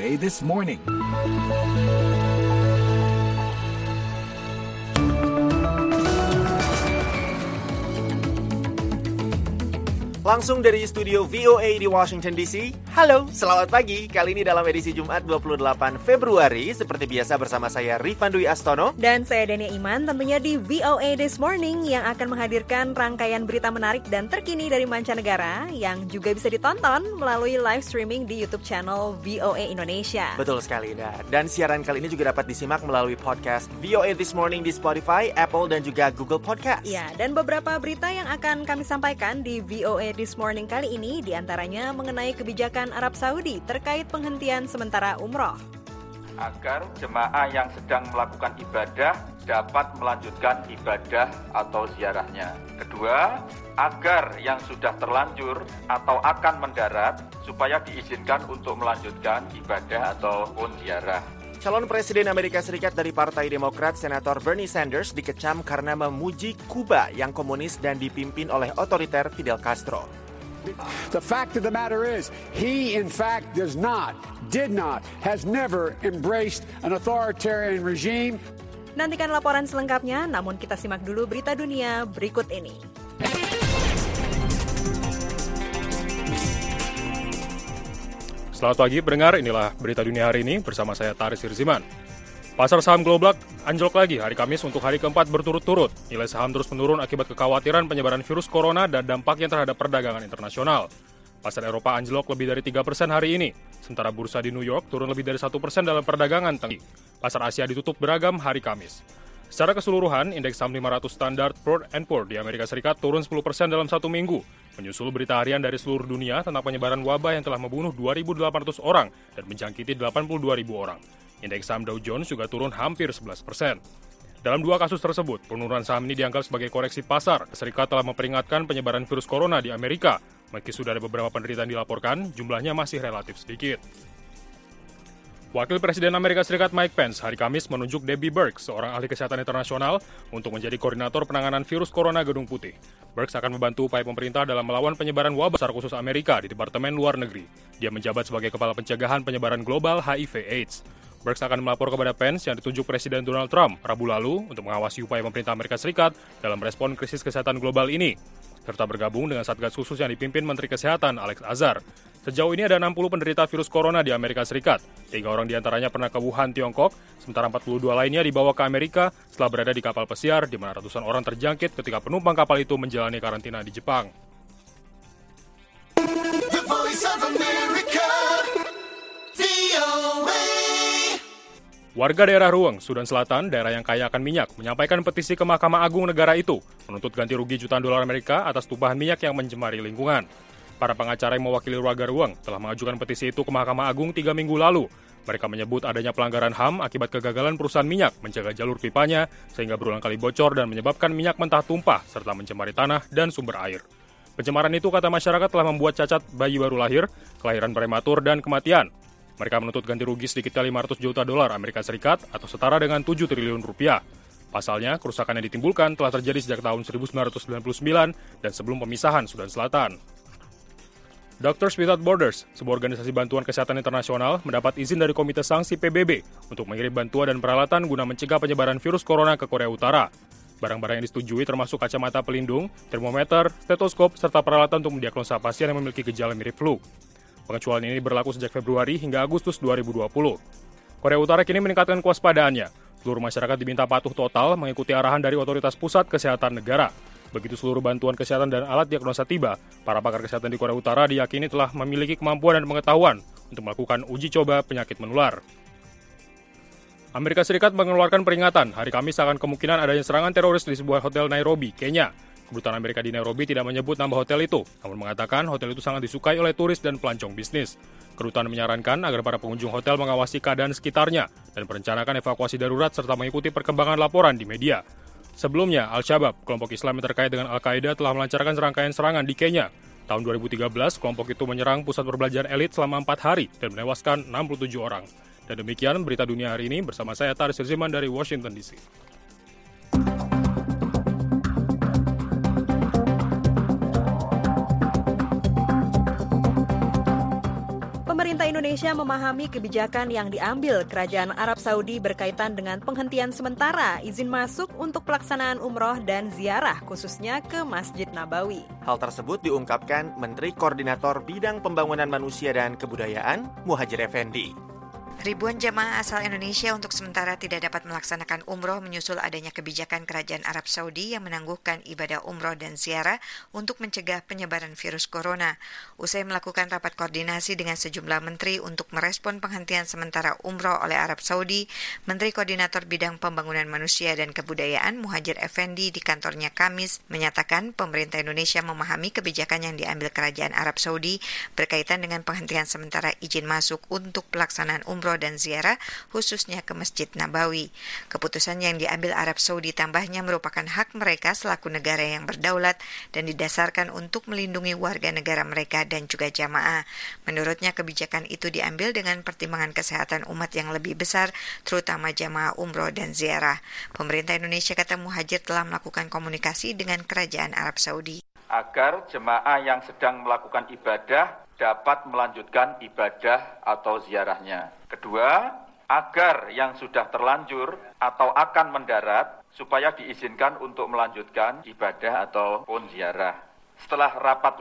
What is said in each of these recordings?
VOA This Morning. Langsung dari studio VOA di Washington DC. Halo, selamat pagi. Kali ini dalam edisi Jumat 28 Februari. Seperti biasa bersama saya Rifan Dwi Astono. Dan saya Dania Iman, tentunya di VOA This Morning yang akan menghadirkan rangkaian berita menarik dan terkini dari mancanegara yang juga bisa ditonton melalui live streaming di YouTube channel VOA Indonesia. Betul sekali, dan siaran kali ini juga dapat disimak melalui podcast VOA This Morning di Spotify, Apple, dan juga Google Podcast. Ya, dan beberapa berita yang akan kami sampaikan di VOA This Morning kali ini diantaranya mengenai kebijakan Arab Saudi terkait penghentian sementara umroh. Agar jemaah yang sedang melakukan ibadah dapat melanjutkan ibadah atau ziarahnya. Kedua, agar yang sudah terlanjur atau akan mendarat supaya diizinkan untuk melanjutkan ibadah ataupun ziarah. Calon Presiden Amerika Serikat dari Partai Demokrat, Senator Bernie Sanders, dikecam karena memuji Kuba yang komunis dan dipimpin oleh otoriter Fidel Castro. The fact of the matter is, he in fact did not, has never embraced an authoritarian regime. Nantikan laporan selengkapnya, namun kita simak dulu berita dunia berikut ini. Selamat pagi pendengar, inilah berita dunia hari ini bersama saya Taris Hirziman. Pasar saham global anjlok lagi hari Kamis untuk hari keempat berturut-turut. Nilai saham terus menurun akibat kekhawatiran penyebaran virus corona dan dampaknya terhadap perdagangan internasional. Pasar Eropa anjlok lebih dari 3% hari ini, sementara bursa di New York turun lebih dari 1% dalam perdagangan tinggi. Pasar Asia ditutup beragam hari Kamis. Secara keseluruhan, indeks saham 500 standar Standard & Poor's di Amerika Serikat turun 10% dalam satu minggu, menyusul berita harian dari seluruh dunia tentang penyebaran wabah yang telah membunuh 2.800 orang dan menjangkiti 82.000 orang. Indeks saham Dow Jones juga turun hampir 11%. Dalam dua kasus tersebut, penurunan saham ini dianggap sebagai koreksi pasar. Serikat telah memperingatkan penyebaran virus corona di Amerika. Meski sudah ada beberapa penderitaan dilaporkan, jumlahnya masih relatif sedikit. Wakil Presiden Amerika Serikat Mike Pence hari Kamis menunjuk Debbie Birx, seorang ahli kesehatan internasional, untuk menjadi koordinator penanganan virus corona Gedung Putih. Birx akan membantu upaya pemerintah dalam melawan penyebaran wabah besar khusus Amerika di Departemen Luar Negeri. Dia menjabat sebagai Kepala Pencegahan Penyebaran Global HIV/AIDS. Birx akan melapor kepada Pence yang ditunjuk Presiden Donald Trump Rabu lalu untuk mengawasi upaya pemerintah Amerika Serikat dalam respon krisis kesehatan global ini, serta bergabung dengan Satgas khusus yang dipimpin Menteri Kesehatan Alex Azar. Sejauh ini ada 60 penderita virus corona di Amerika Serikat. 3 orang diantaranya pernah ke Wuhan, Tiongkok, sementara 42 lainnya dibawa ke Amerika setelah berada di kapal pesiar di mana ratusan orang terjangkit ketika penumpang kapal itu menjalani karantina di Jepang. The Voice of America, VOA. Warga daerah Ruweng, Sudan Selatan, daerah yang kaya akan minyak, menyampaikan petisi ke Mahkamah Agung negara itu menuntut ganti rugi jutaan dolar Amerika atas tumpahan minyak yang mencemari lingkungan. Para pengacara yang mewakili warga Ruweng telah mengajukan petisi itu ke Mahkamah Agung 3 minggu lalu. Mereka menyebut adanya pelanggaran HAM akibat kegagalan perusahaan minyak menjaga jalur pipanya sehingga berulang kali bocor dan menyebabkan minyak mentah tumpah serta mencemari tanah dan sumber air. Pencemaran itu, kata masyarakat, telah membuat cacat bayi baru lahir, kelahiran prematur, dan kematian. Mereka menuntut ganti rugi sedikitnya 500 juta dolar Amerika Serikat atau setara dengan 7 triliun rupiah. Pasalnya, kerusakan yang ditimbulkan telah terjadi sejak tahun 1999 dan sebelum pemisahan Sudan Selatan. Doctors Without Borders, sebuah organisasi bantuan kesehatan internasional, mendapat izin dari Komite Sanksi PBB untuk mengirim bantuan dan peralatan guna mencegah penyebaran virus corona ke Korea Utara. Barang-barang yang disetujui termasuk kacamata pelindung, termometer, stetoskop, serta peralatan untuk mendiagnosa pasien yang memiliki gejala mirip flu. Pengecualian ini berlaku sejak Februari hingga Agustus 2020. Korea Utara kini meningkatkan kewaspadaannya. Seluruh masyarakat diminta patuh total mengikuti arahan dari Otoritas Pusat Kesehatan Negara. Begitu seluruh bantuan kesehatan dan alat diagnosa tiba, para pakar kesehatan di Korea Utara diyakini telah memiliki kemampuan dan pengetahuan untuk melakukan uji coba penyakit menular. Amerika Serikat mengeluarkan peringatan hari Kamis akan kemungkinan adanya serangan teroris di sebuah hotel Nairobi, Kenya. Kedutaan Amerika di Nairobi tidak menyebut nama hotel itu, namun mengatakan hotel itu sangat disukai oleh turis dan pelancong bisnis. Kedutaan menyarankan agar para pengunjung hotel mengawasi keadaan sekitarnya dan merencanakan evakuasi darurat serta mengikuti perkembangan laporan di media. Sebelumnya, Al-Shabaab, kelompok Islam yang terkait dengan Al-Qaeda, telah melancarkan serangkaian serangan di Kenya. Tahun 2013, kelompok itu menyerang pusat perbelanjaan elit selama 4 hari dan menewaskan 67 orang. Dan demikian berita dunia hari ini bersama saya Taris Hirziman dari Washington DC. Pemerintah Indonesia memahami kebijakan yang diambil Kerajaan Arab Saudi berkaitan dengan penghentian sementara izin masuk untuk pelaksanaan umroh dan ziarah khususnya ke Masjid Nabawi. Hal tersebut diungkapkan Menteri Koordinator Bidang Pembangunan Manusia dan Kebudayaan, Muhadjir Effendi. Ribuan jamaah asal Indonesia untuk sementara tidak dapat melaksanakan umroh menyusul adanya kebijakan Kerajaan Arab Saudi yang menangguhkan ibadah umroh dan ziarah untuk mencegah penyebaran virus corona. Usai melakukan rapat koordinasi dengan sejumlah menteri untuk merespon penghentian sementara umroh oleh Arab Saudi, Menteri Koordinator Bidang Pembangunan Manusia dan Kebudayaan Muhadjir Effendi di kantornya Kamis menyatakan pemerintah Indonesia memahami kebijakan yang diambil Kerajaan Arab Saudi berkaitan dengan penghentian sementara izin masuk untuk pelaksanaan umroh dan ziarah khususnya ke Masjid Nabawi. Keputusan yang diambil Arab Saudi tambahnya merupakan hak mereka selaku negara yang berdaulat dan didasarkan untuk melindungi warga negara mereka dan juga jamaah. Menurutnya kebijakan itu diambil dengan pertimbangan kesehatan umat yang lebih besar, terutama jamaah umroh dan ziarah. Pemerintah Indonesia, kata Muhadjir, telah melakukan komunikasi dengan Kerajaan Arab Saudi agar jemaah yang sedang melakukan ibadah dapat melanjutkan ibadah atau ziarahnya. Kedua, agar yang sudah terlanjur atau akan mendarat supaya diizinkan untuk melanjutkan ibadah ataupun ziarah. Setelah rapat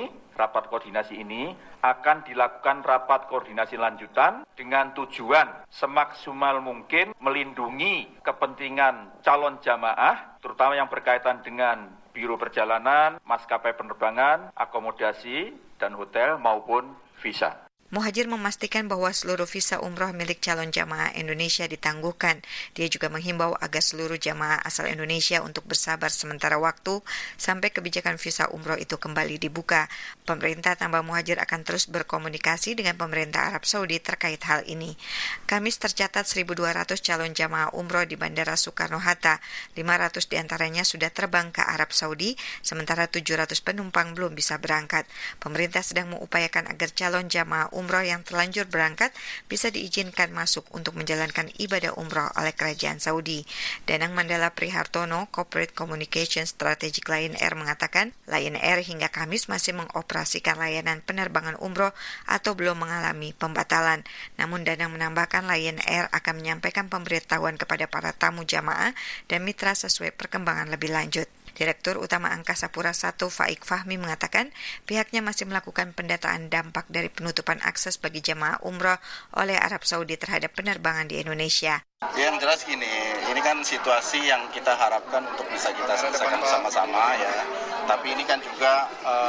koordinasi ini akan dilakukan rapat koordinasi lanjutan dengan tujuan semaksimal mungkin melindungi kepentingan calon jamaah, terutama yang berkaitan dengan biro perjalanan, maskapai penerbangan, akomodasi, dan hotel maupun visa. Muhadjir memastikan bahwa seluruh visa umroh milik calon jamaah Indonesia ditangguhkan. Dia juga menghimbau agar seluruh jamaah asal Indonesia untuk bersabar sementara waktu sampai kebijakan visa umroh itu kembali dibuka. Pemerintah, tambah Muhadjir, akan terus berkomunikasi dengan pemerintah Arab Saudi terkait hal ini. Kamis tercatat 1.200 calon jamaah umroh di Bandara Soekarno-Hatta. 500 diantaranya sudah terbang ke Arab Saudi, sementara 700 penumpang belum bisa berangkat. Pemerintah sedang mengupayakan agar calon jamaah umroh yang terlanjur berangkat bisa diizinkan masuk untuk menjalankan ibadah umroh oleh Kerajaan Saudi. Danang Mandala Prihartono, Corporate Communication Strategic Lion Air, mengatakan Lion Air hingga Kamis masih mengoperasikan layanan penerbangan umroh atau belum mengalami pembatalan. Namun Danang menambahkan Lion Air akan menyampaikan pemberitahuan kepada para tamu jamaah dan mitra sesuai perkembangan lebih lanjut. Direktur Utama Angkasa Pura I Faik Fahmi mengatakan pihaknya masih melakukan pendataan dampak dari penutupan akses bagi jamaah umroh oleh Arab Saudi terhadap penerbangan di Indonesia. Yang jelas ini kan situasi yang kita harapkan untuk bisa kita selesaikan bersama-sama ya. Tapi ini kan juga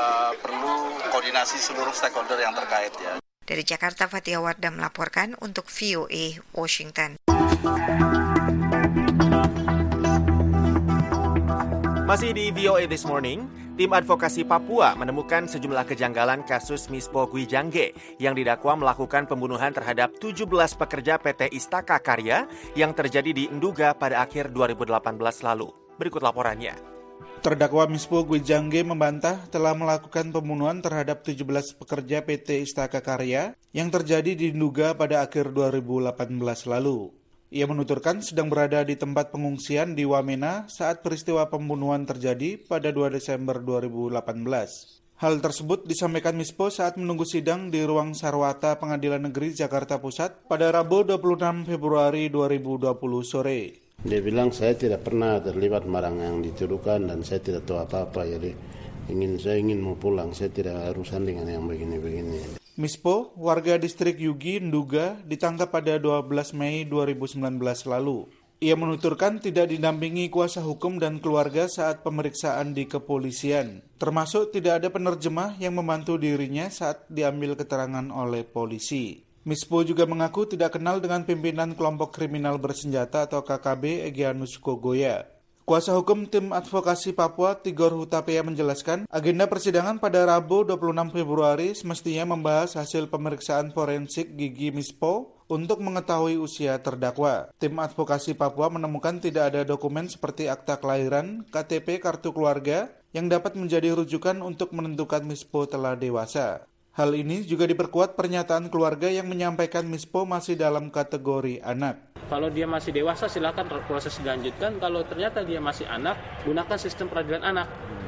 perlu koordinasi seluruh stakeholder yang terkait ya. Dari Jakarta, Fatia Wardah melaporkan untuk VOA Washington. Masih di VOA This Morning, tim advokasi Papua menemukan sejumlah kejanggalan kasus Mispo Gwijangge yang didakwa melakukan pembunuhan terhadap 17 pekerja PT Istaka Karya yang terjadi di Nduga pada akhir 2018 lalu. Berikut laporannya. Terdakwa Mispo Gwijangge membantah telah melakukan pembunuhan terhadap 17 pekerja PT Istaka Karya yang terjadi di Nduga pada akhir 2018 lalu. Ia menuturkan sedang berada di tempat pengungsian di Wamena saat peristiwa pembunuhan terjadi pada 2 Desember 2018. Hal tersebut disampaikan Mispo saat menunggu sidang di ruang Sarwata Pengadilan Negeri Jakarta Pusat pada Rabu 26 Februari 2020 sore. Dia bilang saya tidak pernah terlibat barang yang dituduhkan dan saya tidak tahu apa-apa, jadi saya ingin mau pulang, saya tidak urusan dengan yang begini-begini. Mispo, warga distrik Yugi, Nduga, ditangkap pada 12 Mei 2019 lalu. Ia menuturkan tidak didampingi kuasa hukum dan keluarga saat pemeriksaan di kepolisian. Termasuk tidak ada penerjemah yang membantu dirinya saat diambil keterangan oleh polisi. Mispo juga mengaku tidak kenal dengan pimpinan kelompok kriminal bersenjata atau KKB Egyanus Kogoya. Kuasa hukum tim advokasi Papua Tigor Hutapea menjelaskan agenda persidangan pada Rabu 26 Februari semestinya membahas hasil pemeriksaan forensik gigi Mispo untuk mengetahui usia terdakwa. Tim advokasi Papua menemukan tidak ada dokumen seperti akta kelahiran, KTP, kartu keluarga yang dapat menjadi rujukan untuk menentukan Mispo telah dewasa. Hal ini juga diperkuat pernyataan keluarga yang menyampaikan Mispo masih dalam kategori anak. Kalau dia masih dewasa silakan proses dilanjutkan. Kalau ternyata dia masih anak, gunakan sistem peradilan anak.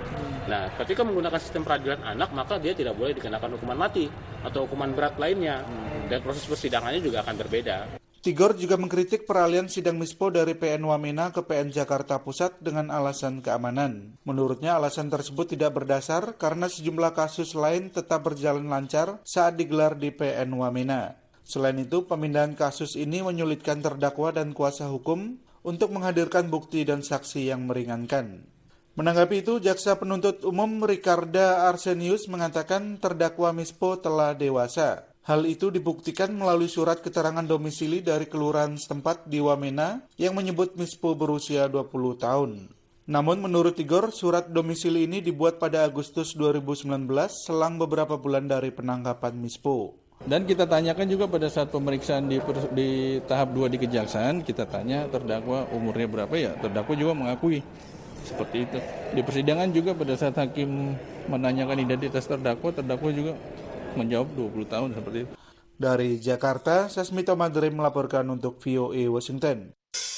Nah, ketika menggunakan sistem peradilan anak, maka dia tidak boleh dikenakan hukuman mati atau hukuman berat lainnya. Dan proses persidangannya juga akan berbeda. Tigor juga mengkritik peralihan sidang MISPO dari PN Wamena ke PN Jakarta Pusat dengan alasan keamanan. Menurutnya alasan tersebut tidak berdasar karena sejumlah kasus lain tetap berjalan lancar saat digelar di PN Wamena. Selain itu, pemindahan kasus ini menyulitkan terdakwa dan kuasa hukum untuk menghadirkan bukti dan saksi yang meringankan. Menanggapi itu, Jaksa Penuntut Umum Ricarda Arsenius mengatakan terdakwa MISPO telah dewasa. Hal itu dibuktikan melalui surat keterangan domisili dari kelurahan setempat di Wamena yang menyebut MISPO berusia 20 tahun. Namun menurut Tigor, surat domisili ini dibuat pada Agustus 2019 selang beberapa bulan dari penangkapan MISPO. Dan kita tanyakan juga pada saat pemeriksaan di tahap 2 di Kejaksaan, kita tanya terdakwa umurnya berapa ya, terdakwa juga mengakui seperti itu. Di persidangan juga pada saat hakim menanyakan identitas terdakwa juga menjawab 20 tahun seperti itu. Dari Jakarta, Sasmito Madre melaporkan untuk VOA Washington.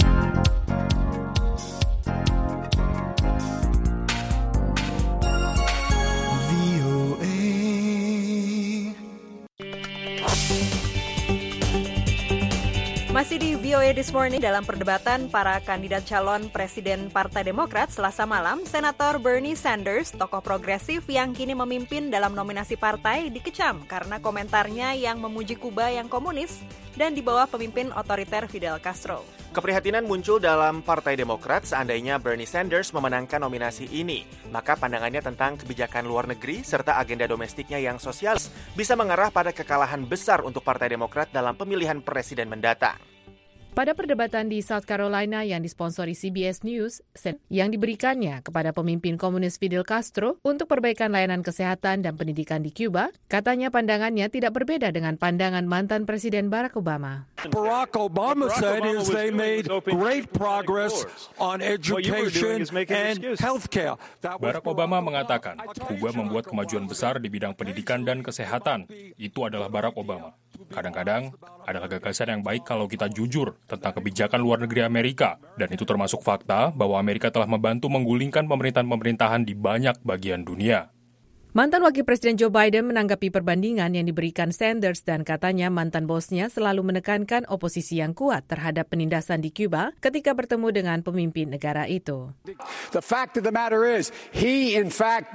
Masih di VOA This Morning, dalam perdebatan para kandidat calon presiden Partai Demokrat Selasa malam, Senator Bernie Sanders, tokoh progresif yang kini memimpin dalam nominasi partai, dikecam karena komentarnya yang memuji Kuba yang komunis dan di bawah pemimpin otoriter Fidel Castro. Keprihatinan muncul dalam Partai Demokrat seandainya Bernie Sanders memenangkan nominasi ini. Maka pandangannya tentang kebijakan luar negeri serta agenda domestiknya yang sosialis bisa mengarah pada kekalahan besar untuk Partai Demokrat dalam pemilihan presiden mendatang. Pada perdebatan di South Carolina yang disponsori CBS News, yang diberikannya kepada pemimpin komunis Fidel Castro untuk perbaikan layanan kesehatan dan pendidikan di Cuba, katanya pandangannya tidak berbeda dengan pandangan mantan Presiden Barack Obama. Barack Obama said is they made great progress on education and healthcare. Barack Obama mengatakan, Kuba membuat kemajuan besar di bidang pendidikan dan kesehatan. Itu adalah Barack Obama. Kadang-kadang adalah gagasan yang baik kalau kita jujur tentang kebijakan luar negeri Amerika, dan itu termasuk fakta bahwa Amerika telah membantu menggulingkan pemerintahan-pemerintahan di banyak bagian dunia. Mantan Wakil Presiden Joe Biden menanggapi perbandingan yang diberikan Sanders dan katanya mantan bosnya selalu menekankan oposisi yang kuat terhadap penindasan di Cuba ketika bertemu dengan pemimpin negara itu. The fact of the matter is, he in fact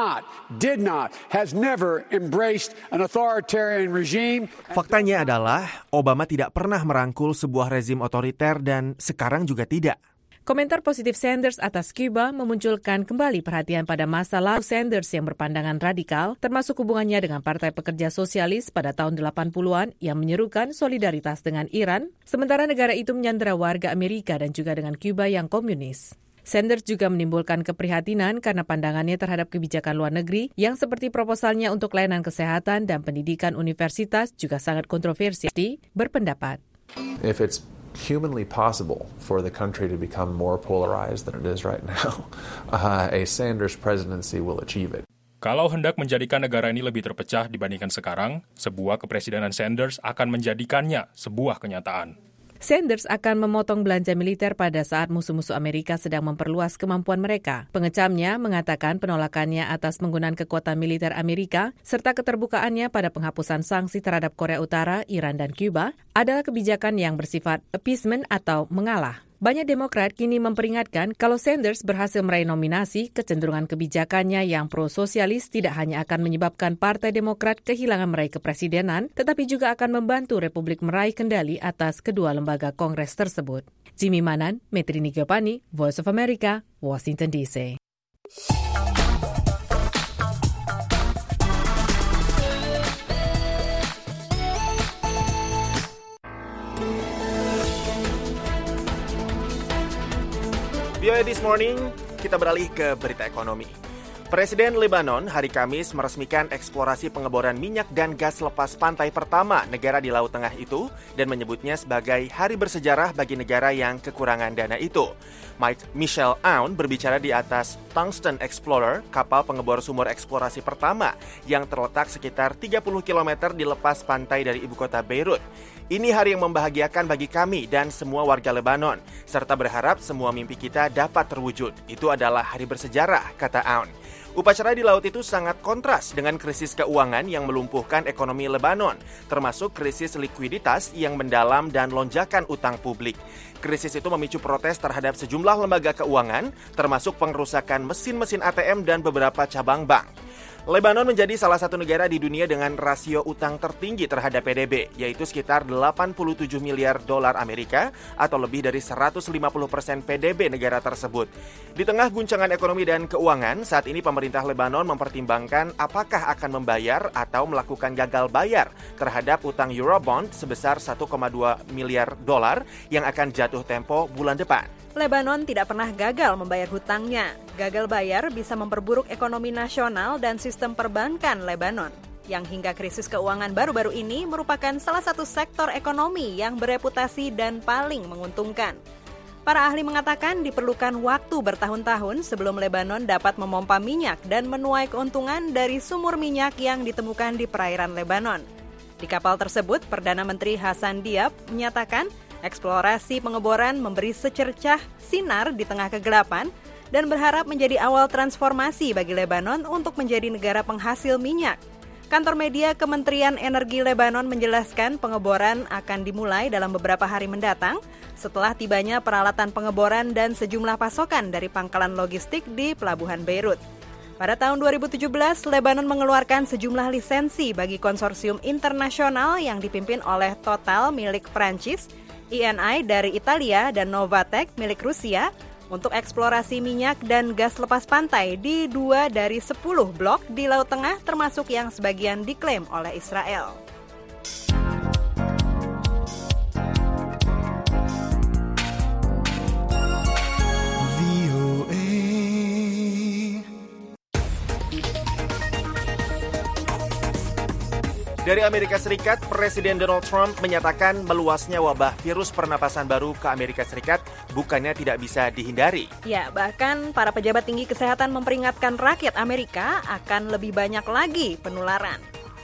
did not, has never embraced an authoritarian regime. Faktanya adalah Obama tidak pernah merangkul sebuah rezim otoriter dan sekarang juga tidak. Komentar positif Sanders atas Cuba memunculkan kembali perhatian pada masa lalu Sanders yang berpandangan radikal, termasuk hubungannya dengan Partai Pekerja Sosialis pada tahun 80-an yang menyerukan solidaritas dengan Iran, sementara negara itu menyandera warga Amerika dan juga dengan Cuba yang komunis. Sanders juga menimbulkan keprihatinan karena pandangannya terhadap kebijakan luar negeri yang seperti proposalnya untuk layanan kesehatan dan pendidikan universitas juga sangat kontroversial, berpendapat. If it's humanly possible for the country to become more polarized than it is right now, a Sanders presidency will achieve it. Kalau hendak menjadikan negara ini lebih terpecah dibandingkan sekarang, sebuah kepresidenan Sanders akan menjadikannya sebuah kenyataan. Sanders akan memotong belanja militer pada saat musuh-musuh Amerika sedang memperluas kemampuan mereka. Pengecamnya mengatakan penolakannya atas penggunaan kekuatan militer Amerika serta keterbukaannya pada penghapusan sanksi terhadap Korea Utara, Iran, dan Cuba adalah kebijakan yang bersifat appeasement atau mengalah. Banyak Demokrat kini memperingatkan kalau Sanders berhasil meraih nominasi, kecenderungan kebijakannya yang pro-sosialis tidak hanya akan menyebabkan Partai Demokrat kehilangan meraih kepresidenan, tetapi juga akan membantu Republik meraih kendali atas kedua lembaga Kongres tersebut. Jimmy Manan, Metrini Giovanni, Voice of America, Washington DC. VOA This Morning, kita beralih ke berita ekonomi. Presiden Lebanon hari Kamis meresmikan eksplorasi pengeboran minyak dan gas lepas pantai pertama negara di Laut Tengah itu dan menyebutnya sebagai hari bersejarah bagi negara yang kekurangan dana itu. Michel Aoun berbicara di atas Tungsten Explorer, kapal pengebor sumur eksplorasi pertama yang terletak sekitar 30 km di lepas pantai dari ibu kota Beirut. Ini hari yang membahagiakan bagi kami dan semua warga Lebanon, serta berharap semua mimpi kita dapat terwujud. Itu adalah hari bersejarah, kata Aoun. Upacara di laut itu sangat kontras dengan krisis keuangan yang melumpuhkan ekonomi Lebanon, termasuk krisis likuiditas yang mendalam dan lonjakan utang publik. Krisis itu memicu protes terhadap sejumlah lembaga keuangan, termasuk pengerusakan mesin-mesin ATM dan beberapa cabang bank. Lebanon menjadi salah satu negara di dunia dengan rasio utang tertinggi terhadap PDB, yaitu sekitar 87 miliar dolar Amerika atau lebih dari 150% PDB negara tersebut. Di tengah guncangan ekonomi dan keuangan, saat ini pemerintah Lebanon mempertimbangkan apakah akan membayar atau melakukan gagal bayar terhadap utang Eurobond sebesar 1,2 miliar dolar yang akan jatuh tempo bulan depan. Lebanon tidak pernah gagal membayar hutangnya. Gagal bayar bisa memperburuk ekonomi nasional dan sistem perbankan Lebanon, yang hingga krisis keuangan baru-baru ini merupakan salah satu sektor ekonomi yang bereputasi dan paling menguntungkan. Para ahli mengatakan diperlukan waktu bertahun-tahun sebelum Lebanon dapat memompa minyak dan menuai keuntungan dari sumur minyak yang ditemukan di perairan Lebanon. Di kapal tersebut, Perdana Menteri Hassan Diab menyatakan eksplorasi pengeboran memberi secercah sinar di tengah kegelapan dan berharap menjadi awal transformasi bagi Lebanon untuk menjadi negara penghasil minyak. Kantor media Kementerian Energi Lebanon menjelaskan pengeboran akan dimulai dalam beberapa hari mendatang setelah tibanya peralatan pengeboran dan sejumlah pasokan dari pangkalan logistik di Pelabuhan Beirut. Pada tahun 2017, Lebanon mengeluarkan sejumlah lisensi bagi konsorsium internasional yang dipimpin oleh Total milik Prancis, ENI dari Italia, dan Novatek milik Rusia untuk eksplorasi minyak dan gas lepas pantai di 2 dari 10 blok di Laut Tengah, termasuk yang sebagian diklaim oleh Israel. Dari Amerika Serikat, Presiden Donald Trump menyatakan meluasnya wabah virus pernapasan baru ke Amerika Serikat bukannya tidak bisa dihindari. Ya, bahkan para pejabat tinggi kesehatan memperingatkan rakyat Amerika akan lebih banyak lagi penularan.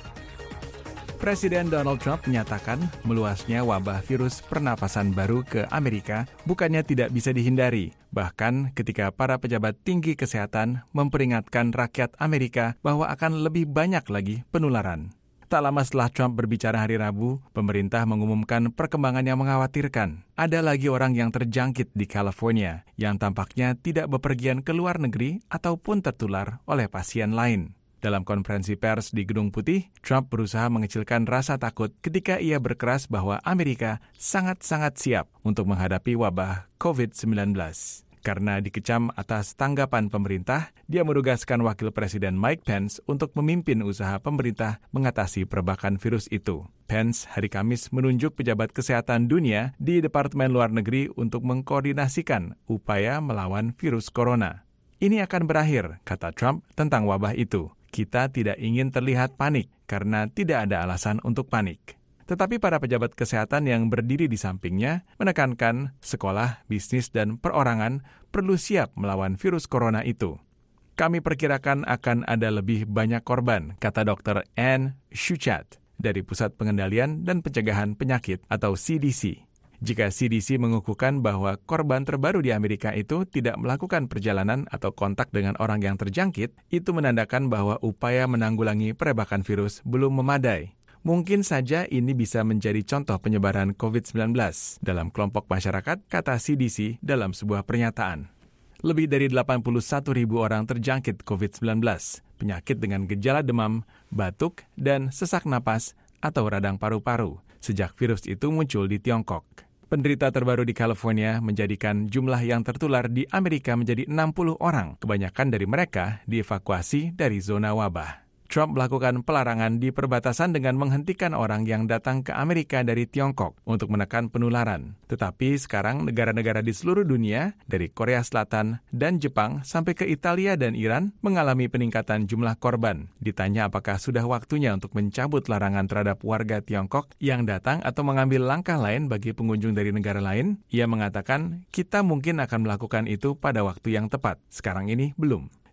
Presiden Donald Trump menyatakan meluasnya wabah virus pernapasan baru ke Amerika bukannya tidak bisa dihindari. Bahkan ketika para pejabat tinggi kesehatan memperingatkan rakyat Amerika bahwa akan lebih banyak lagi penularan. Tak lama setelah Trump berbicara hari Rabu, pemerintah mengumumkan perkembangan yang mengkhawatirkan. Ada lagi orang yang terjangkit di California yang tampaknya tidak bepergian ke luar negeri ataupun tertular oleh pasien lain. Dalam konferensi pers di Gedung Putih, Trump berusaha mengecilkan rasa takut ketika ia berkeras bahwa Amerika sangat-sangat siap untuk menghadapi wabah COVID-19. Karena dikecam atas tanggapan pemerintah, dia menugaskan Wakil Presiden Mike Pence untuk memimpin usaha pemerintah mengatasi perbakan virus itu. Pence hari Kamis menunjuk pejabat kesehatan dunia di Departemen Luar Negeri untuk mengkoordinasikan upaya melawan virus corona. Ini akan berakhir, kata Trump tentang wabah itu. Kita tidak ingin terlihat panik karena tidak ada alasan untuk panik. Tetapi para pejabat kesehatan yang berdiri di sampingnya menekankan sekolah, bisnis, dan perorangan perlu siap melawan virus corona itu. Kami perkirakan akan ada lebih banyak korban, kata Dr. Anne Schuchat dari Pusat Pengendalian dan Pencegahan Penyakit atau CDC. Jika CDC mengukuhkan bahwa korban terbaru di Amerika itu tidak melakukan perjalanan atau kontak dengan orang yang terjangkit, itu menandakan bahwa upaya menanggulangi perebakan virus belum memadai. Mungkin saja ini bisa menjadi contoh penyebaran COVID-19 dalam kelompok masyarakat, kata CDC dalam sebuah pernyataan. Lebih dari 81.000 orang terjangkit COVID-19, penyakit dengan gejala demam, batuk, dan sesak napas atau radang paru-paru sejak virus itu muncul di Tiongkok. Penderita terbaru di California menjadikan jumlah yang tertular di Amerika menjadi 60 orang. Kebanyakan dari mereka dievakuasi dari zona wabah. Trump melakukan pelarangan di perbatasan dengan menghentikan orang yang datang ke Amerika dari Tiongkok untuk menekan penularan. Tetapi sekarang negara-negara di seluruh dunia, dari Korea Selatan dan Jepang sampai ke Italia dan Iran, mengalami peningkatan jumlah korban. Ditanya apakah sudah waktunya untuk mencabut larangan terhadap warga Tiongkok yang datang atau mengambil langkah lain bagi pengunjung dari negara lain, ia mengatakan, kita mungkin akan melakukan itu pada waktu yang tepat. Sekarang ini belum.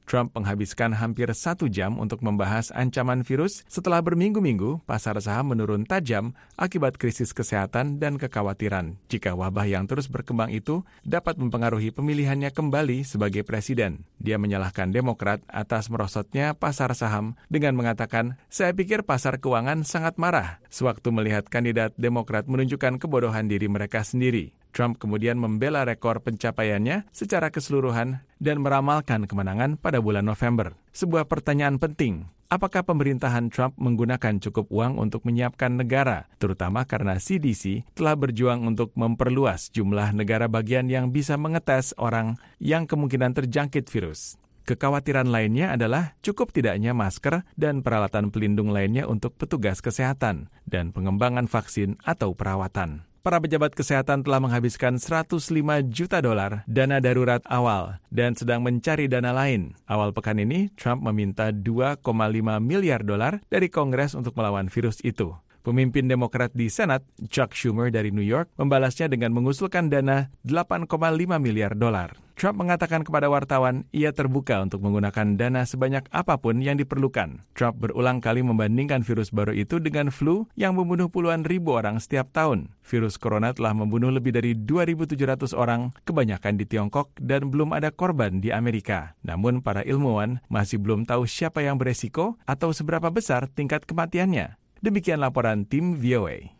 Trump menghabiskan hampir 1 jam untuk membahas ancaman virus setelah berminggu-minggu pasar saham menurun tajam akibat krisis kesehatan dan kekhawatiran jika wabah yang terus berkembang itu dapat mempengaruhi pemilihannya kembali sebagai presiden. Dia menyalahkan Demokrat atas merosotnya pasar saham dengan mengatakan, "Saya pikir pasar keuangan sangat marah sewaktu melihat kandidat Demokrat menunjukkan kebodohan diri mereka sendiri." Trump kemudian membela rekor pencapaiannya secara keseluruhan dan meramalkan kemenangan pada bulan November. Sebuah pertanyaan penting, apakah pemerintahan Trump menggunakan cukup uang untuk menyiapkan negara, terutama karena CDC telah berjuang untuk memperluas jumlah negara bagian yang bisa mengetes orang yang kemungkinan terjangkit virus. Kekhawatiran lainnya adalah cukup tidaknya masker dan peralatan pelindung lainnya untuk petugas kesehatan dan pengembangan vaksin atau perawatan. Para pejabat kesehatan telah menghabiskan $105 juta dana darurat awal dan sedang mencari dana lain. Awal pekan ini, Trump meminta $2,5 miliar dari Kongres untuk melawan virus itu. Pemimpin Demokrat di Senat, Chuck Schumer dari New York, membalasnya dengan mengusulkan dana $8,5 miliar. Trump mengatakan kepada wartawan ia terbuka untuk menggunakan dana sebanyak apapun yang diperlukan. Trump berulang kali membandingkan virus baru itu dengan flu yang membunuh puluhan ribu orang setiap tahun. Virus corona telah membunuh lebih dari 2.700 orang, kebanyakan di Tiongkok, dan belum ada korban di Amerika. Namun para ilmuwan masih belum tahu siapa yang beresiko atau seberapa besar tingkat kematiannya. Demikian laporan tim VOA.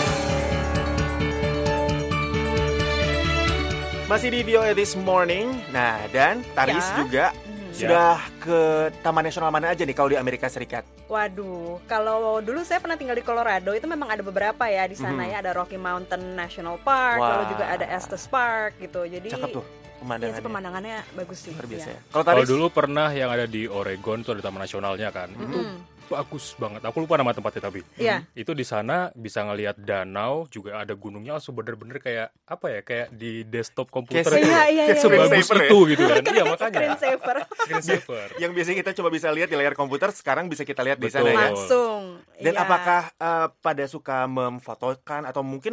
Masih di VOA This Morning. Nah, dan Taris juga sudah ke Taman Nasional mana aja nih kalau di Amerika Serikat? Waduh, kalau dulu saya pernah tinggal di Colorado, itu memang ada beberapa ya di sana ya, ada Rocky Mountain National Park, lalu juga ada Estes Park gitu. Jadi cakep tuh pemandangannya. Iya, pemandangangannya bagus sih. Luar biasa ya. Kalau dulu pernah yang ada di Oregon tuh ada Taman Nasionalnya kan. Itu bagus banget. Aku lupa nama tempatnya tapi. Itu di sana bisa ngelihat danau, juga ada gunungnya langsung bener-bener kayak apa ya? Kayak di desktop komputer gitu. Kayak sebagus itu gitu kan. Iya makanya. Screensaver. Yang biasanya kita coba bisa lihat di layar komputer, sekarang bisa kita lihat di sana ya. Langsung. Dan apakah pada suka memfotokan atau mungkin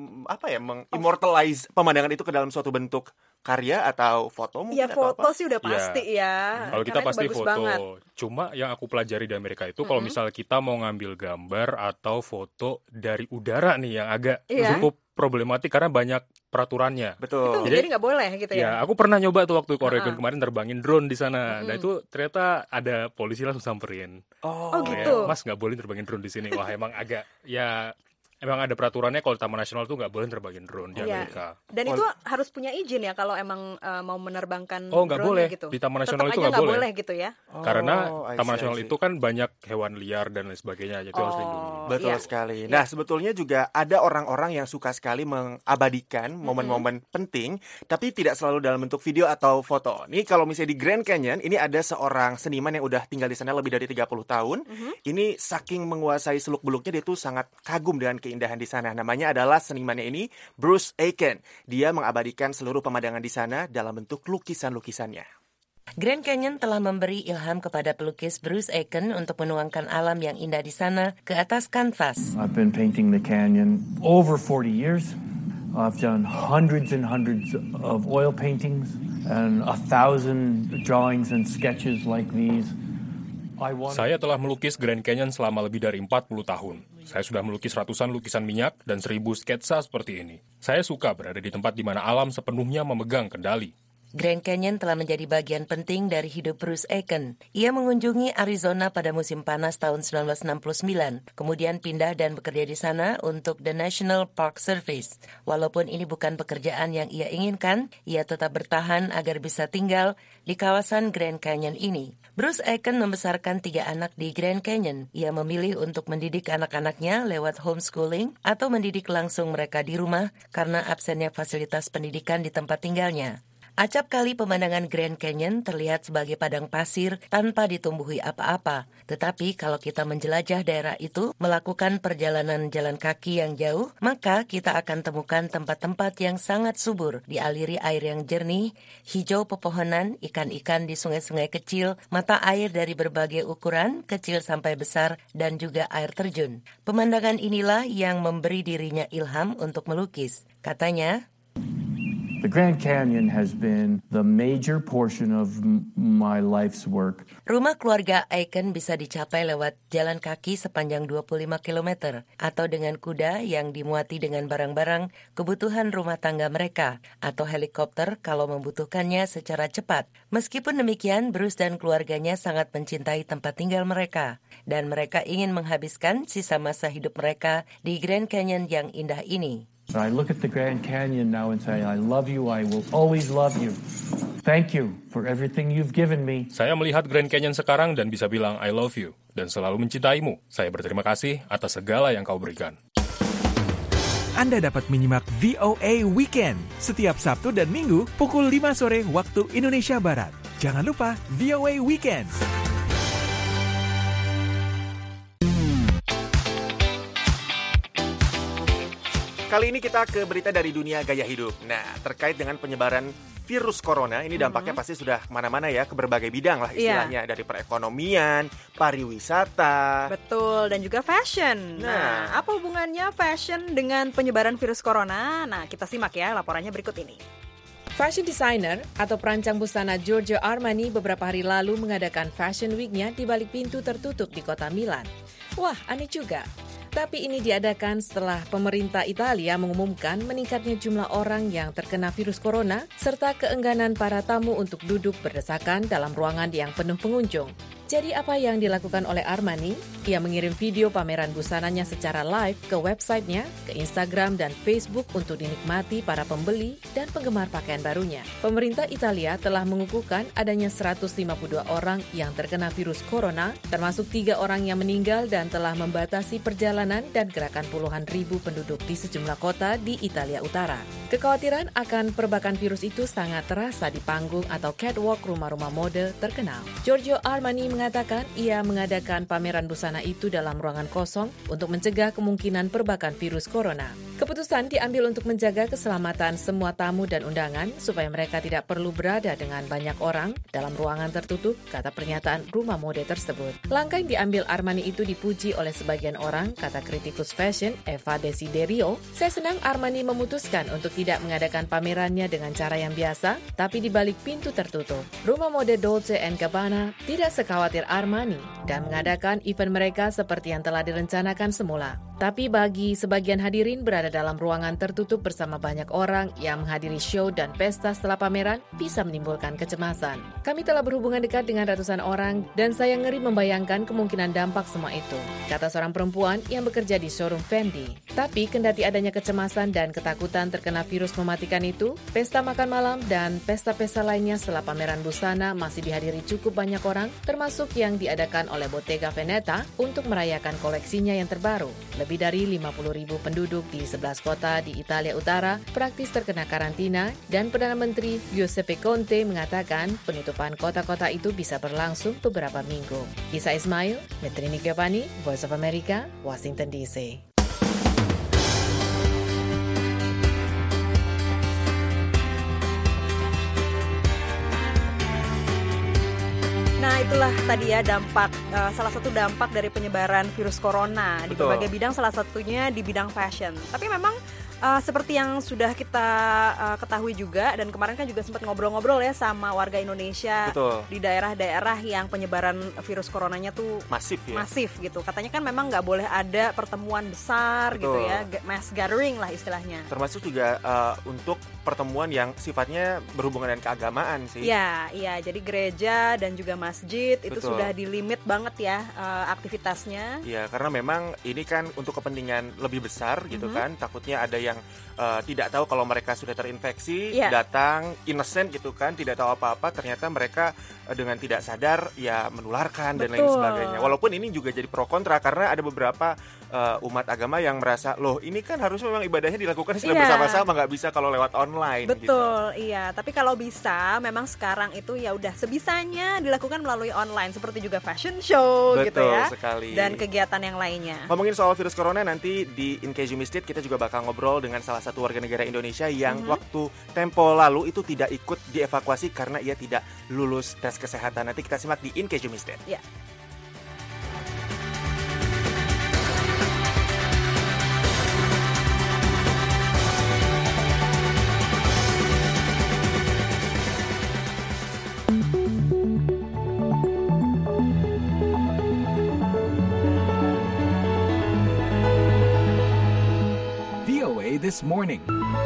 mengimmortalize pemandangan itu ke dalam suatu bentuk karya atau foto mungkin? Ya foto sih udah pasti ya. Kalau kita pasti foto. Banget. Cuma yang aku pelajari di Amerika itu kalau misalnya kita mau ngambil gambar atau foto dari udara nih yang agak cukup problematik karena banyak peraturannya. Betul. Jadi nggak boleh gitu ya. Ya, aku pernah nyoba tuh waktu ke Oregon kemarin terbangin drone di sana. Nah itu ternyata ada polisi langsung samperin. Oh gitu. Ya, Mas nggak boleh terbangin drone di sini. Wah emang agak emang ada peraturannya kalau Taman Nasional tuh nggak boleh terbangin drone di Amerika. Dan itu harus punya izin ya kalau emang mau menerbangkan drone. Oh nggak boleh. Gitu. Di Taman Nasional tetap itu nggak boleh gitu ya. Karena Taman Nasional itu kan banyak hewan liar dan lain sebagainya. Jadi harus lindungi. Betul sekali. Nah sebetulnya juga ada orang-orang yang suka sekali mengabadikan momen-momen penting, tapi tidak selalu dalam bentuk video atau foto. Nih kalau misalnya di Grand Canyon, ini ada seorang seniman yang udah tinggal di sana lebih dari 30 tahun. Ini saking menguasai seluk-beluknya, dia tuh sangat kagum dengan keindahan di sana. Namanya adalah senimannya ini Bruce Aiken. Dia mengabadikan seluruh pemandangan di sana dalam bentuk lukisan-lukisannya. Grand Canyon telah memberi ilham kepada pelukis Bruce Aiken untuk menuangkan alam yang indah di sana ke atas kanvas. I've been painting the canyon over 40 years. I've done hundreds and hundreds of oil paintings and 1,000 drawings and sketches like these. Saya telah melukis Grand Canyon selama lebih dari 40 tahun. Saya sudah melukis ratusan lukisan minyak dan 1.000 sketsa seperti ini. Saya suka berada di tempat di mana alam sepenuhnya memegang kendali. Grand Canyon telah menjadi bagian penting dari hidup Bruce Aiken. Ia mengunjungi Arizona pada musim panas tahun 1969, kemudian pindah dan bekerja di sana untuk The National Park Service. Walaupun ini bukan pekerjaan yang ia inginkan, ia tetap bertahan agar bisa tinggal di kawasan Grand Canyon ini. Bruce Aiken membesarkan 3 anak di Grand Canyon. Ia memilih untuk mendidik anak-anaknya lewat homeschooling atau mendidik langsung mereka di rumah karena absennya fasilitas pendidikan di tempat tinggalnya. Acap kali pemandangan Grand Canyon terlihat sebagai padang pasir tanpa ditumbuhi apa-apa. Tetapi kalau kita menjelajah daerah itu, melakukan perjalanan jalan kaki yang jauh, maka kita akan temukan tempat-tempat yang sangat subur, dialiri air yang jernih, hijau pepohonan, ikan-ikan di sungai-sungai kecil, mata air dari berbagai ukuran, kecil sampai besar, dan juga air terjun. Pemandangan inilah yang memberi dirinya ilham untuk melukis. Katanya, The Grand Canyon has been the major portion of my life's work. Rumah keluarga Aiken bisa dicapai lewat jalan kaki sepanjang 25 km atau dengan kuda yang dimuati dengan barang-barang kebutuhan rumah tangga mereka atau helikopter kalau membutuhkannya secara cepat. Meskipun demikian, Bruce dan keluarganya sangat mencintai tempat tinggal mereka dan mereka ingin menghabiskan sisa masa hidup mereka di Grand Canyon yang indah ini. I look at the Grand Canyon now and say, I love you, I will always love you. Thank you for everything you've given me. Saya melihat Grand Canyon sekarang dan bisa bilang I love you dan selalu mencintaimu. Saya berterima kasih atas segala yang kau berikan. Anda dapat menyimak VOA Weekend setiap Sabtu dan Minggu pukul 5 sore waktu Indonesia Barat. Jangan lupa VOA Weekend. Kali ini kita ke berita dari dunia gaya hidup. Nah, terkait dengan penyebaran virus corona, ini dampaknya pasti sudah kemana-mana ya, ke berbagai bidang lah istilahnya. Dari perekonomian, pariwisata. Betul, dan juga fashion. Nah, apa hubungannya fashion dengan penyebaran virus corona? Nah, kita simak ya laporannya berikut ini. Fashion designer atau perancang busana Giorgio Armani beberapa hari lalu mengadakan Fashion Week-nya di balik pintu tertutup di kota Milan. Wah, aneh juga. Tapi ini diadakan setelah pemerintah Italia mengumumkan meningkatnya jumlah orang yang terkena virus corona serta keengganan para tamu untuk duduk berdesakan dalam ruangan yang penuh pengunjung. Jadi apa yang dilakukan oleh Armani? Ia mengirim video pameran busananya secara live ke websitenya, ke Instagram dan Facebook untuk dinikmati para pembeli dan penggemar pakaian barunya. Pemerintah Italia telah mengukuhkan adanya 152 orang yang terkena virus corona, termasuk 3 orang yang meninggal dan telah membatasi perjalanan dan gerakan puluhan ribu penduduk di sejumlah kota di Italia Utara. Kekhawatiran akan perbakan virus itu sangat terasa di panggung atau catwalk rumah-rumah mode terkenal. Giorgio Armani mengatakan ia mengadakan pameran busana itu dalam ruangan kosong untuk mencegah kemungkinan perbakan virus corona. Keputusan diambil untuk menjaga keselamatan semua tamu dan undangan supaya mereka tidak perlu berada dengan banyak orang dalam ruangan tertutup, kata pernyataan rumah mode tersebut. Langkah yang diambil Armani itu dipuji oleh sebagian orang, kata kritikus fashion Eva Desiderio. Saya senang Armani memutuskan untuk tidak mengadakan pamerannya dengan cara yang biasa, tapi di balik pintu tertutup. Rumah mode Dolce & Gabbana tidak sekhawatir Armani dan mengadakan event mereka seperti yang telah direncanakan semula. Tapi bagi sebagian hadirin berada dalam ruangan tertutup bersama banyak orang yang menghadiri show dan pesta setelah pameran bisa menimbulkan kecemasan. Kami telah berhubungan dekat dengan ratusan orang dan saya ngeri membayangkan kemungkinan dampak semua itu, kata seorang perempuan yang bekerja di showroom Fendi. Tapi kendati adanya kecemasan dan ketakutan terkena virus mematikan itu, pesta makan malam dan pesta-pesta lainnya setelah pameran busana masih dihadiri cukup banyak orang, termasuk yang diadakan oleh Bottega Veneta untuk merayakan koleksinya yang terbaru. Lebih dari 50.000 penduduk di 11 kota di Italia Utara praktis terkena karantina dan Perdana Menteri Giuseppe Conte mengatakan penutupan kota-kota itu bisa berlangsung beberapa minggu. Isa Ismail, Metrini Giovanni, Voice of America, Washington DC. Nah, itulah tadi ya dampak, salah satu dampak dari penyebaran virus corona di berbagai bidang, salah satunya di bidang fashion. Tapi memang seperti yang sudah kita ketahui juga, dan kemarin kan juga sempat ngobrol-ngobrol ya sama warga Indonesia. Betul. Di daerah-daerah yang penyebaran virus coronanya tuh masif ya. Masif gitu. Katanya kan memang nggak boleh ada pertemuan besar. Betul. Gitu ya, mass gathering lah istilahnya. Termasuk juga untuk pertemuan yang sifatnya berhubungan dengan keagamaan sih. Iya. Jadi gereja dan juga masjid itu sudah dilimit banget ya aktivitasnya. Iya, karena memang ini kan untuk kepentingan lebih besar gitu kan. Takutnya ada yang tidak tahu kalau mereka sudah terinfeksi, datang innocent gitu kan, tidak tahu apa-apa, ternyata mereka dengan tidak sadar ya menularkan dan lain sebagainya. Walaupun ini juga jadi pro kontra karena ada beberapa umat agama yang merasa loh ini kan harusnya memang ibadahnya dilakukan secara bersama-sama, nggak bisa kalau lewat online. Betul, gitu. Iya. Tapi kalau bisa, memang sekarang itu ya udah sebisanya dilakukan melalui online, seperti juga fashion show. Betul, gitu ya. Sekali. Dan kegiatan yang lainnya. Ngomongin soal virus corona, nanti di In Case You Missed It kita juga bakal ngobrol dengan salah satu warga negara Indonesia yang waktu tempo lalu itu tidak ikut dievakuasi karena ia tidak lulus tes kesehatan. Nanti kita simak di In Case You Missed It. Ya. This Morning.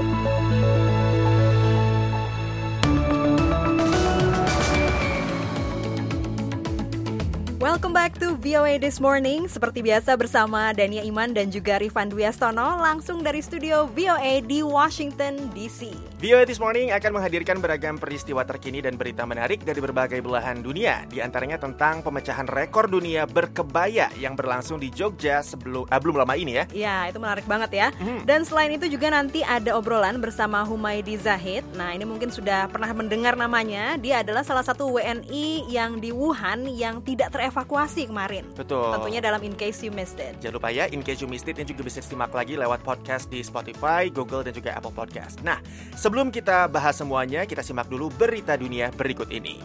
Welcome back to VOA This Morning. Seperti biasa bersama Dania Iman dan juga Rifan Dwiastono langsung dari studio VOA di Washington DC. VOA This Morning akan menghadirkan beragam peristiwa terkini dan berita menarik dari berbagai belahan dunia. Di antaranya tentang pemecahan rekor dunia berkebaya yang berlangsung di Jogja belum lama ini ya. Ya, itu menarik banget ya. Dan selain itu juga nanti ada obrolan bersama Humaydi Zahid. Nah, ini mungkin sudah pernah mendengar namanya. Dia adalah salah satu WNI yang di Wuhan yang tidak terevakuasi kemarin. Betul. Tentunya dalam In Case You Missed It. Jangan lupa ya, In Case You Missed It ini juga bisa disimak lagi lewat podcast di Spotify, Google, dan juga Apple Podcast. Nah, sebelum kita bahas semuanya, kita simak dulu berita dunia berikut ini.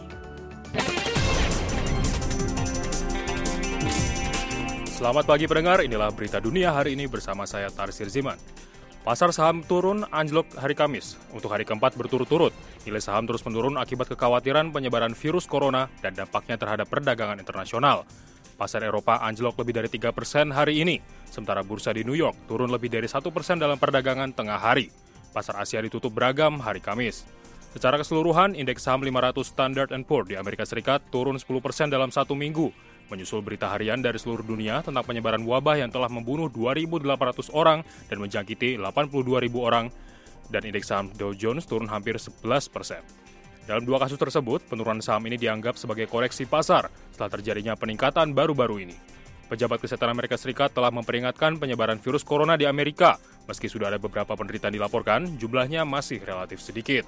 Selamat pagi pendengar, inilah berita dunia hari ini bersama saya Tarsir Ziman. Pasar saham turun anjlok hari Kamis. Untuk hari keempat berturut-turut, nilai saham terus menurun akibat kekhawatiran penyebaran virus corona dan dampaknya terhadap perdagangan internasional. Pasar Eropa anjlok lebih dari 3% hari ini, sementara bursa di New York turun lebih dari 1% dalam perdagangan tengah hari. Pasar Asia ditutup beragam hari Kamis. Secara keseluruhan, indeks saham 500 Standard & Poor's di Amerika Serikat turun 10% dalam satu minggu, menyusul berita harian dari seluruh dunia tentang penyebaran wabah yang telah membunuh 2.800 orang dan menjangkiti 82.000 orang, dan indeks saham Dow Jones turun hampir 11%. Dalam dua kasus tersebut, penurunan saham ini dianggap sebagai koreksi pasar setelah terjadinya peningkatan baru-baru ini. Pejabat Kesehatan Amerika Serikat telah memperingatkan penyebaran virus corona di Amerika. Meski sudah ada beberapa penderitaan dilaporkan, jumlahnya masih relatif sedikit.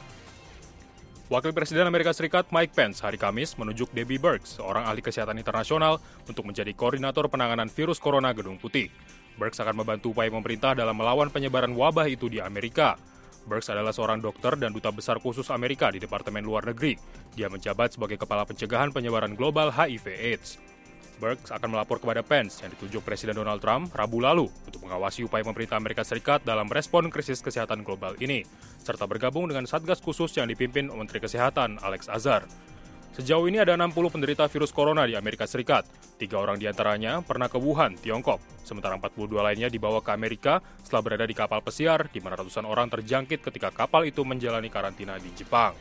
Wakil Presiden Amerika Serikat Mike Pence hari Kamis menunjuk Debbie Birx, seorang ahli kesehatan internasional, untuk menjadi koordinator penanganan virus corona Gedung Putih. Birx akan membantu upaya pemerintah dalam melawan penyebaran wabah itu di Amerika. Birx adalah seorang dokter dan duta besar khusus Amerika di Departemen Luar Negeri. Dia menjabat sebagai kepala pencegahan penyebaran global HIV/AIDS. Birx akan melapor kepada Pence yang ditunjuk Presiden Donald Trump Rabu lalu untuk mengawasi upaya pemerintah Amerika Serikat dalam respon krisis kesehatan global ini, serta bergabung dengan Satgas khusus yang dipimpin Menteri Kesehatan Alex Azar. Sejauh ini ada 60 penderita virus corona di Amerika Serikat. 3 orang diantaranya pernah ke Wuhan, Tiongkok. Sementara 42 lainnya dibawa ke Amerika setelah berada di kapal pesiar, di mana ratusan orang terjangkit ketika kapal itu menjalani karantina di Jepang.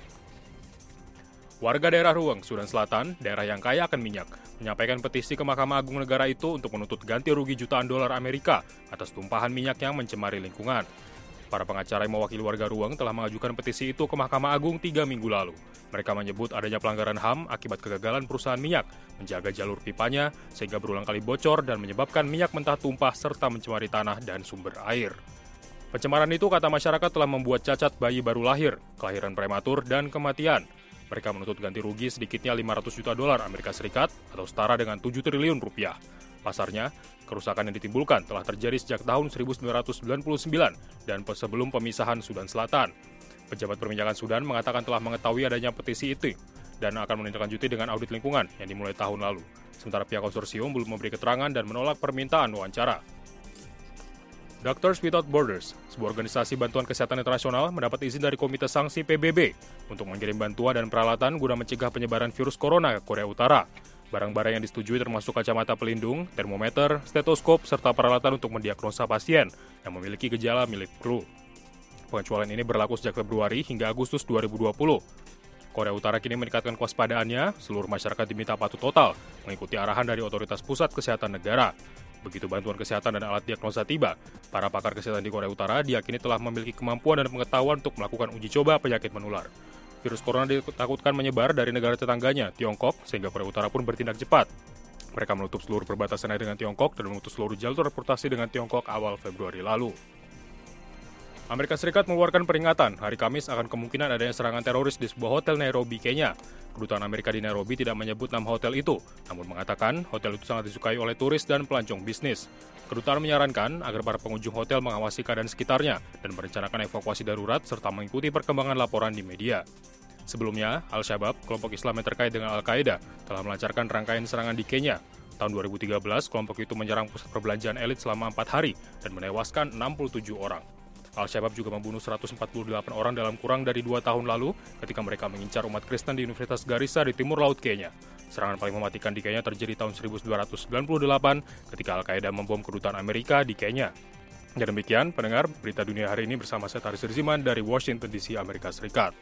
Warga daerah Ruweng, Sudan Selatan, daerah yang kaya akan minyak, menyampaikan petisi ke Mahkamah Agung Negara itu untuk menuntut ganti rugi jutaan dolar Amerika atas tumpahan minyak yang mencemari lingkungan. Para pengacara yang mewakili warga Ruweng telah mengajukan petisi itu ke Mahkamah Agung 3 minggu lalu. Mereka menyebut adanya pelanggaran HAM akibat kegagalan perusahaan minyak menjaga jalur pipanya sehingga berulang kali bocor dan menyebabkan minyak mentah tumpah serta mencemari tanah dan sumber air. Pencemaran itu, kata masyarakat, telah membuat cacat bayi baru lahir, kelahiran prematur, dan kematian. Mereka menuntut ganti rugi sedikitnya 500 juta dolar Amerika Serikat atau setara dengan 7 triliun rupiah. Pasarnya, kerusakan yang ditimbulkan telah terjadi sejak tahun 1999 dan sebelum pemisahan Sudan Selatan. Pejabat perminyakan Sudan mengatakan telah mengetahui adanya petisi itu dan akan menindaklanjuti dengan audit lingkungan yang dimulai tahun lalu. Sementara pihak konsorsium belum memberi keterangan dan menolak permintaan wawancara. Doctors Without Borders, sebuah organisasi bantuan kesehatan internasional, mendapat izin dari Komite Sanksi PBB untuk mengirim bantuan dan peralatan guna mencegah penyebaran virus corona ke Korea Utara. Barang-barang yang disetujui termasuk kacamata pelindung, termometer, stetoskop, serta peralatan untuk mendiagnosa pasien yang memiliki gejala milik flu. Pengecualian ini berlaku sejak Februari hingga Agustus 2020. Korea Utara kini meningkatkan kewaspadaannya, seluruh masyarakat diminta patuh total mengikuti arahan dari Otoritas Pusat Kesehatan Negara. Begitu bantuan kesehatan dan alat diagnosa tiba, para pakar kesehatan di Korea Utara diyakini telah memiliki kemampuan dan pengetahuan untuk melakukan uji coba penyakit menular. Virus corona ditakutkan menyebar dari negara tetangganya, Tiongkok, sehingga Korea Utara pun bertindak cepat. Mereka menutup seluruh perbatasannya dengan Tiongkok dan memutus seluruh jalur transportasi dengan Tiongkok awal Februari lalu. Amerika Serikat mengeluarkan peringatan hari Kamis akan kemungkinan adanya serangan teroris di sebuah hotel Nairobi, Kenya. Kedutaan Amerika di Nairobi tidak menyebut nama hotel itu, namun mengatakan hotel itu sangat disukai oleh turis dan pelancong bisnis. Kedutaan menyarankan agar para pengunjung hotel mengawasi keadaan sekitarnya dan merencanakan evakuasi darurat serta mengikuti perkembangan laporan di media. Sebelumnya, Al-Shabaab, kelompok Islam yang terkait dengan Al-Qaeda, telah melancarkan rangkaian serangan di Kenya. Tahun 2013, kelompok itu menyerang pusat perbelanjaan elit selama 4 hari dan menewaskan 67 orang. Al-Shabaab juga membunuh 148 orang dalam kurang dari 2 tahun lalu ketika mereka mengincar umat Kristen di Universitas Garissa di timur laut Kenya. Serangan paling mematikan di Kenya terjadi tahun 1998 ketika Al-Qaeda membom kedutaan Amerika di Kenya. Ya demikian, pendengar, berita dunia hari ini bersama saya Taris Riziman dari Washington DC, Amerika Serikat.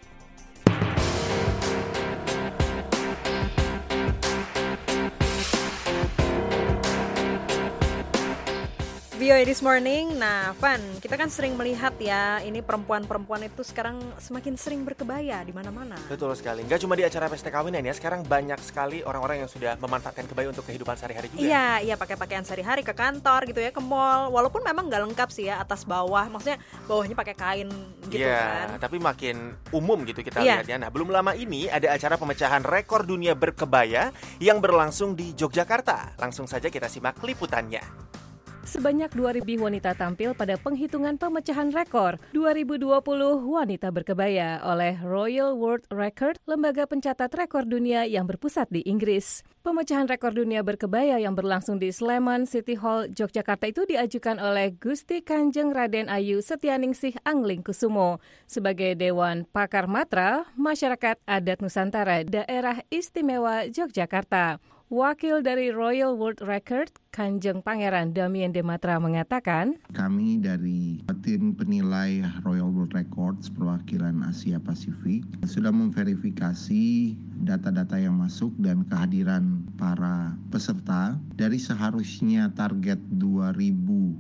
VOA This Morning. Nah, Van, kita kan sering melihat ya, ini perempuan-perempuan itu sekarang semakin sering berkebaya di mana-mana. Betul sekali. Nggak cuma di acara pesta kawinan ya, sekarang banyak sekali orang-orang yang sudah memanfaatkan kebaya untuk kehidupan sehari-hari juga. Iya, pakai pakaian sehari-hari ke kantor gitu ya, ke mall. Walaupun memang nggak lengkap sih ya, atas bawah. Maksudnya bawahnya pakai kain gitu kan. Iya, tapi makin umum gitu kita lihatnya. Nah, belum lama ini ada acara pemecahan rekor dunia berkebaya yang berlangsung di Yogyakarta. Langsung saja kita simak liputannya. Sebanyak 2.000 wanita tampil pada penghitungan pemecahan rekor 2020 wanita berkebaya oleh Royal World Record, lembaga pencatat rekor dunia yang berpusat di Inggris. Pemecahan rekor dunia berkebaya yang berlangsung di Sleman City Hall, Yogyakarta itu diajukan oleh Gusti Kanjeng Raden Ayu Setyaningsih Anglingkusumo sebagai Dewan Pakar Matra Masyarakat Adat Nusantara Daerah Istimewa Yogyakarta. Wakil dari Royal World Record, Kanjeng Pangeran Damien de Matra mengatakan, kami dari tim penilai Royal World Records perwakilan Asia Pasifik sudah memverifikasi data-data yang masuk dan kehadiran para peserta dari seharusnya target 2020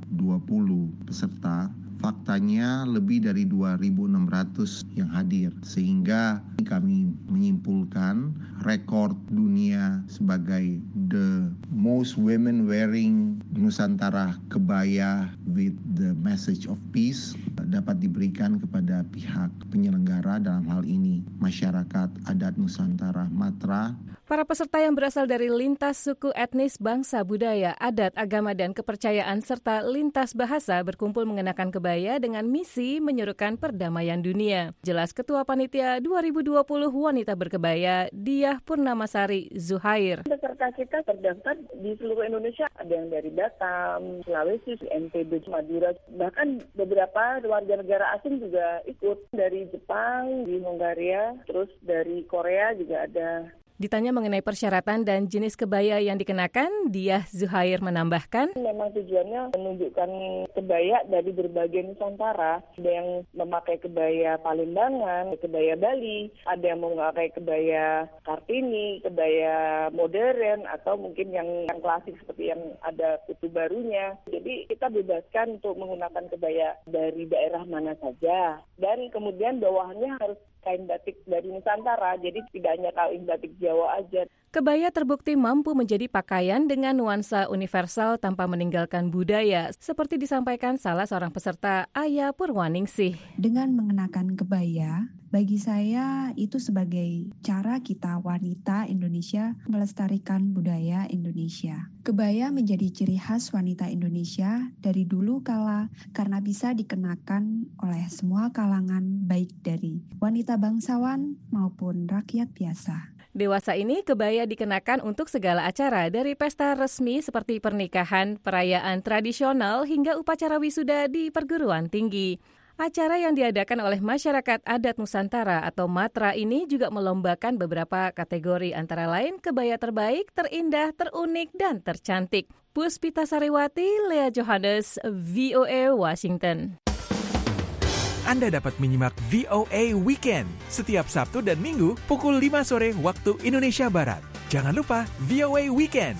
peserta. Faktanya lebih dari 2.600 yang hadir, sehingga kami menyimpulkan rekor dunia sebagai the most women wearing Nusantara kebaya with the message of peace dapat diberikan kepada pihak penyelenggara, dalam hal ini Masyarakat Adat Nusantara Matra. Para peserta yang berasal dari lintas suku etnis, bangsa, budaya, adat, agama, dan kepercayaan, serta lintas bahasa berkumpul mengenakan kebaya dengan misi menyuruhkan perdamaian dunia. Jelas Ketua Panitia 2020 Wanita Berkebaya, Diah Purnamasari Zuhair. Peserta kita terdaftar di seluruh Indonesia, ada yang dari Batam, Sulawesi, NTB, Madura, bahkan beberapa warga negara asing juga ikut. Dari Jepang, di Hongaria, terus dari Korea juga ada. Ditanya mengenai persyaratan dan jenis kebaya yang dikenakan, Diah Zuhair menambahkan, memang tujuannya menunjukkan kebaya dari berbagai Nusantara. Ada yang memakai kebaya Palimbangan, kebaya Bali, ada yang memakai kebaya Kartini, kebaya modern, atau mungkin yang klasik seperti yang ada kutu barunya. Jadi kita bebaskan untuk menggunakan kebaya dari daerah mana saja. Dan kemudian bawahannya harus kain batik dari Nusantara, jadi tidak hanya kain batik Jawa aja. Kebaya terbukti mampu menjadi pakaian dengan nuansa universal tanpa meninggalkan budaya, seperti disampaikan salah seorang peserta, Aya Purwaningsih. Dengan mengenakan kebaya, bagi saya itu sebagai cara kita wanita Indonesia melestarikan budaya Indonesia. Kebaya menjadi ciri khas wanita Indonesia dari dulu kala karena bisa dikenakan oleh semua kalangan, baik dari wanita bangsawan maupun rakyat biasa. Dewasa ini kebaya dikenakan untuk segala acara, dari pesta resmi seperti pernikahan, perayaan tradisional, hingga upacara wisuda di perguruan tinggi. Acara yang diadakan oleh Masyarakat Adat Nusantara atau Matra ini juga melombakan beberapa kategori, antara lain kebaya terbaik, terindah, terunik, dan tercantik. Puspita Sariwati, Lea Johannes, VOA Washington. Anda dapat menyimak VOA Weekend setiap Sabtu dan Minggu pukul 5 sore waktu Indonesia Barat. Jangan lupa VOA Weekend.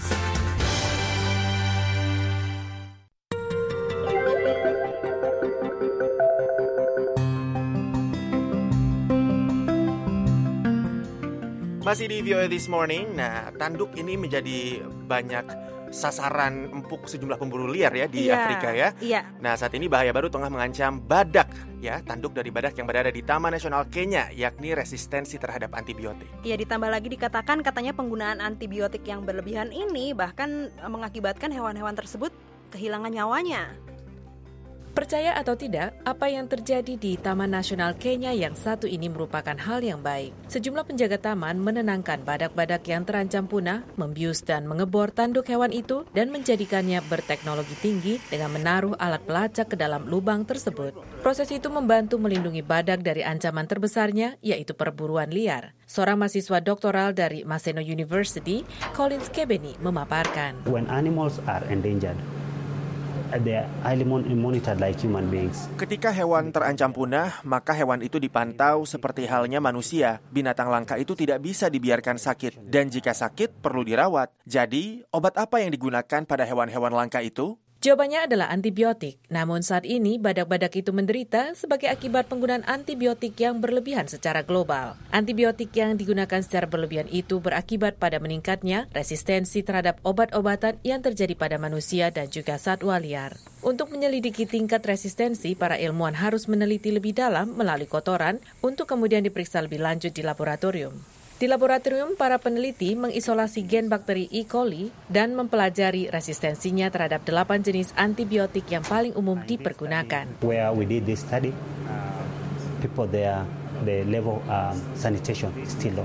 Masih di VOA This Morning. Nah, tanduk ini menjadi banyak sasaran empuk sejumlah pemburu liar ya di Afrika ya. Nah, saat ini bahaya baru tengah mengancam badak ya, tanduk dari badak yang berada di Taman Nasional Kenya, yakni resistensi terhadap antibiotik. Ya, ditambah lagi dikatakan katanya penggunaan antibiotik yang berlebihan ini bahkan mengakibatkan hewan-hewan tersebut kehilangan nyawanya. Percaya atau tidak, apa yang terjadi di Taman Nasional Kenya yang satu ini merupakan hal yang baik. Sejumlah penjaga taman menenangkan badak-badak yang terancam punah, membius dan mengebor tanduk hewan itu, dan menjadikannya berteknologi tinggi dengan menaruh alat pelacak ke dalam lubang tersebut. Proses itu membantu melindungi badak dari ancaman terbesarnya, yaitu perburuan liar. Seorang mahasiswa doktoral dari Maseno University, Collins Kebeni, memaparkan. When animals are endangered, they are highly monitored like human beings. Ketika hewan terancam punah, maka hewan itu dipantau seperti halnya manusia. Binatang langka itu tidak bisa dibiarkan sakit, dan jika sakit perlu dirawat. Jadi, obat apa yang digunakan pada hewan-hewan langka itu? Jawabannya adalah antibiotik. Namun saat ini badak-badak itu menderita sebagai akibat penggunaan antibiotik yang berlebihan secara global. Antibiotik yang digunakan secara berlebihan itu berakibat pada meningkatnya resistensi terhadap obat-obatan yang terjadi pada manusia dan juga satwa liar. Untuk menyelidiki tingkat resistensi, para ilmuwan harus meneliti lebih dalam melalui kotoran untuk kemudian diperiksa lebih lanjut di laboratorium. Di laboratorium, para peneliti mengisolasi gen bakteri E. coli dan mempelajari resistensinya terhadap 8 jenis antibiotik yang paling umum dipergunakan. Where we did this study, people there, the level sanitation is still low.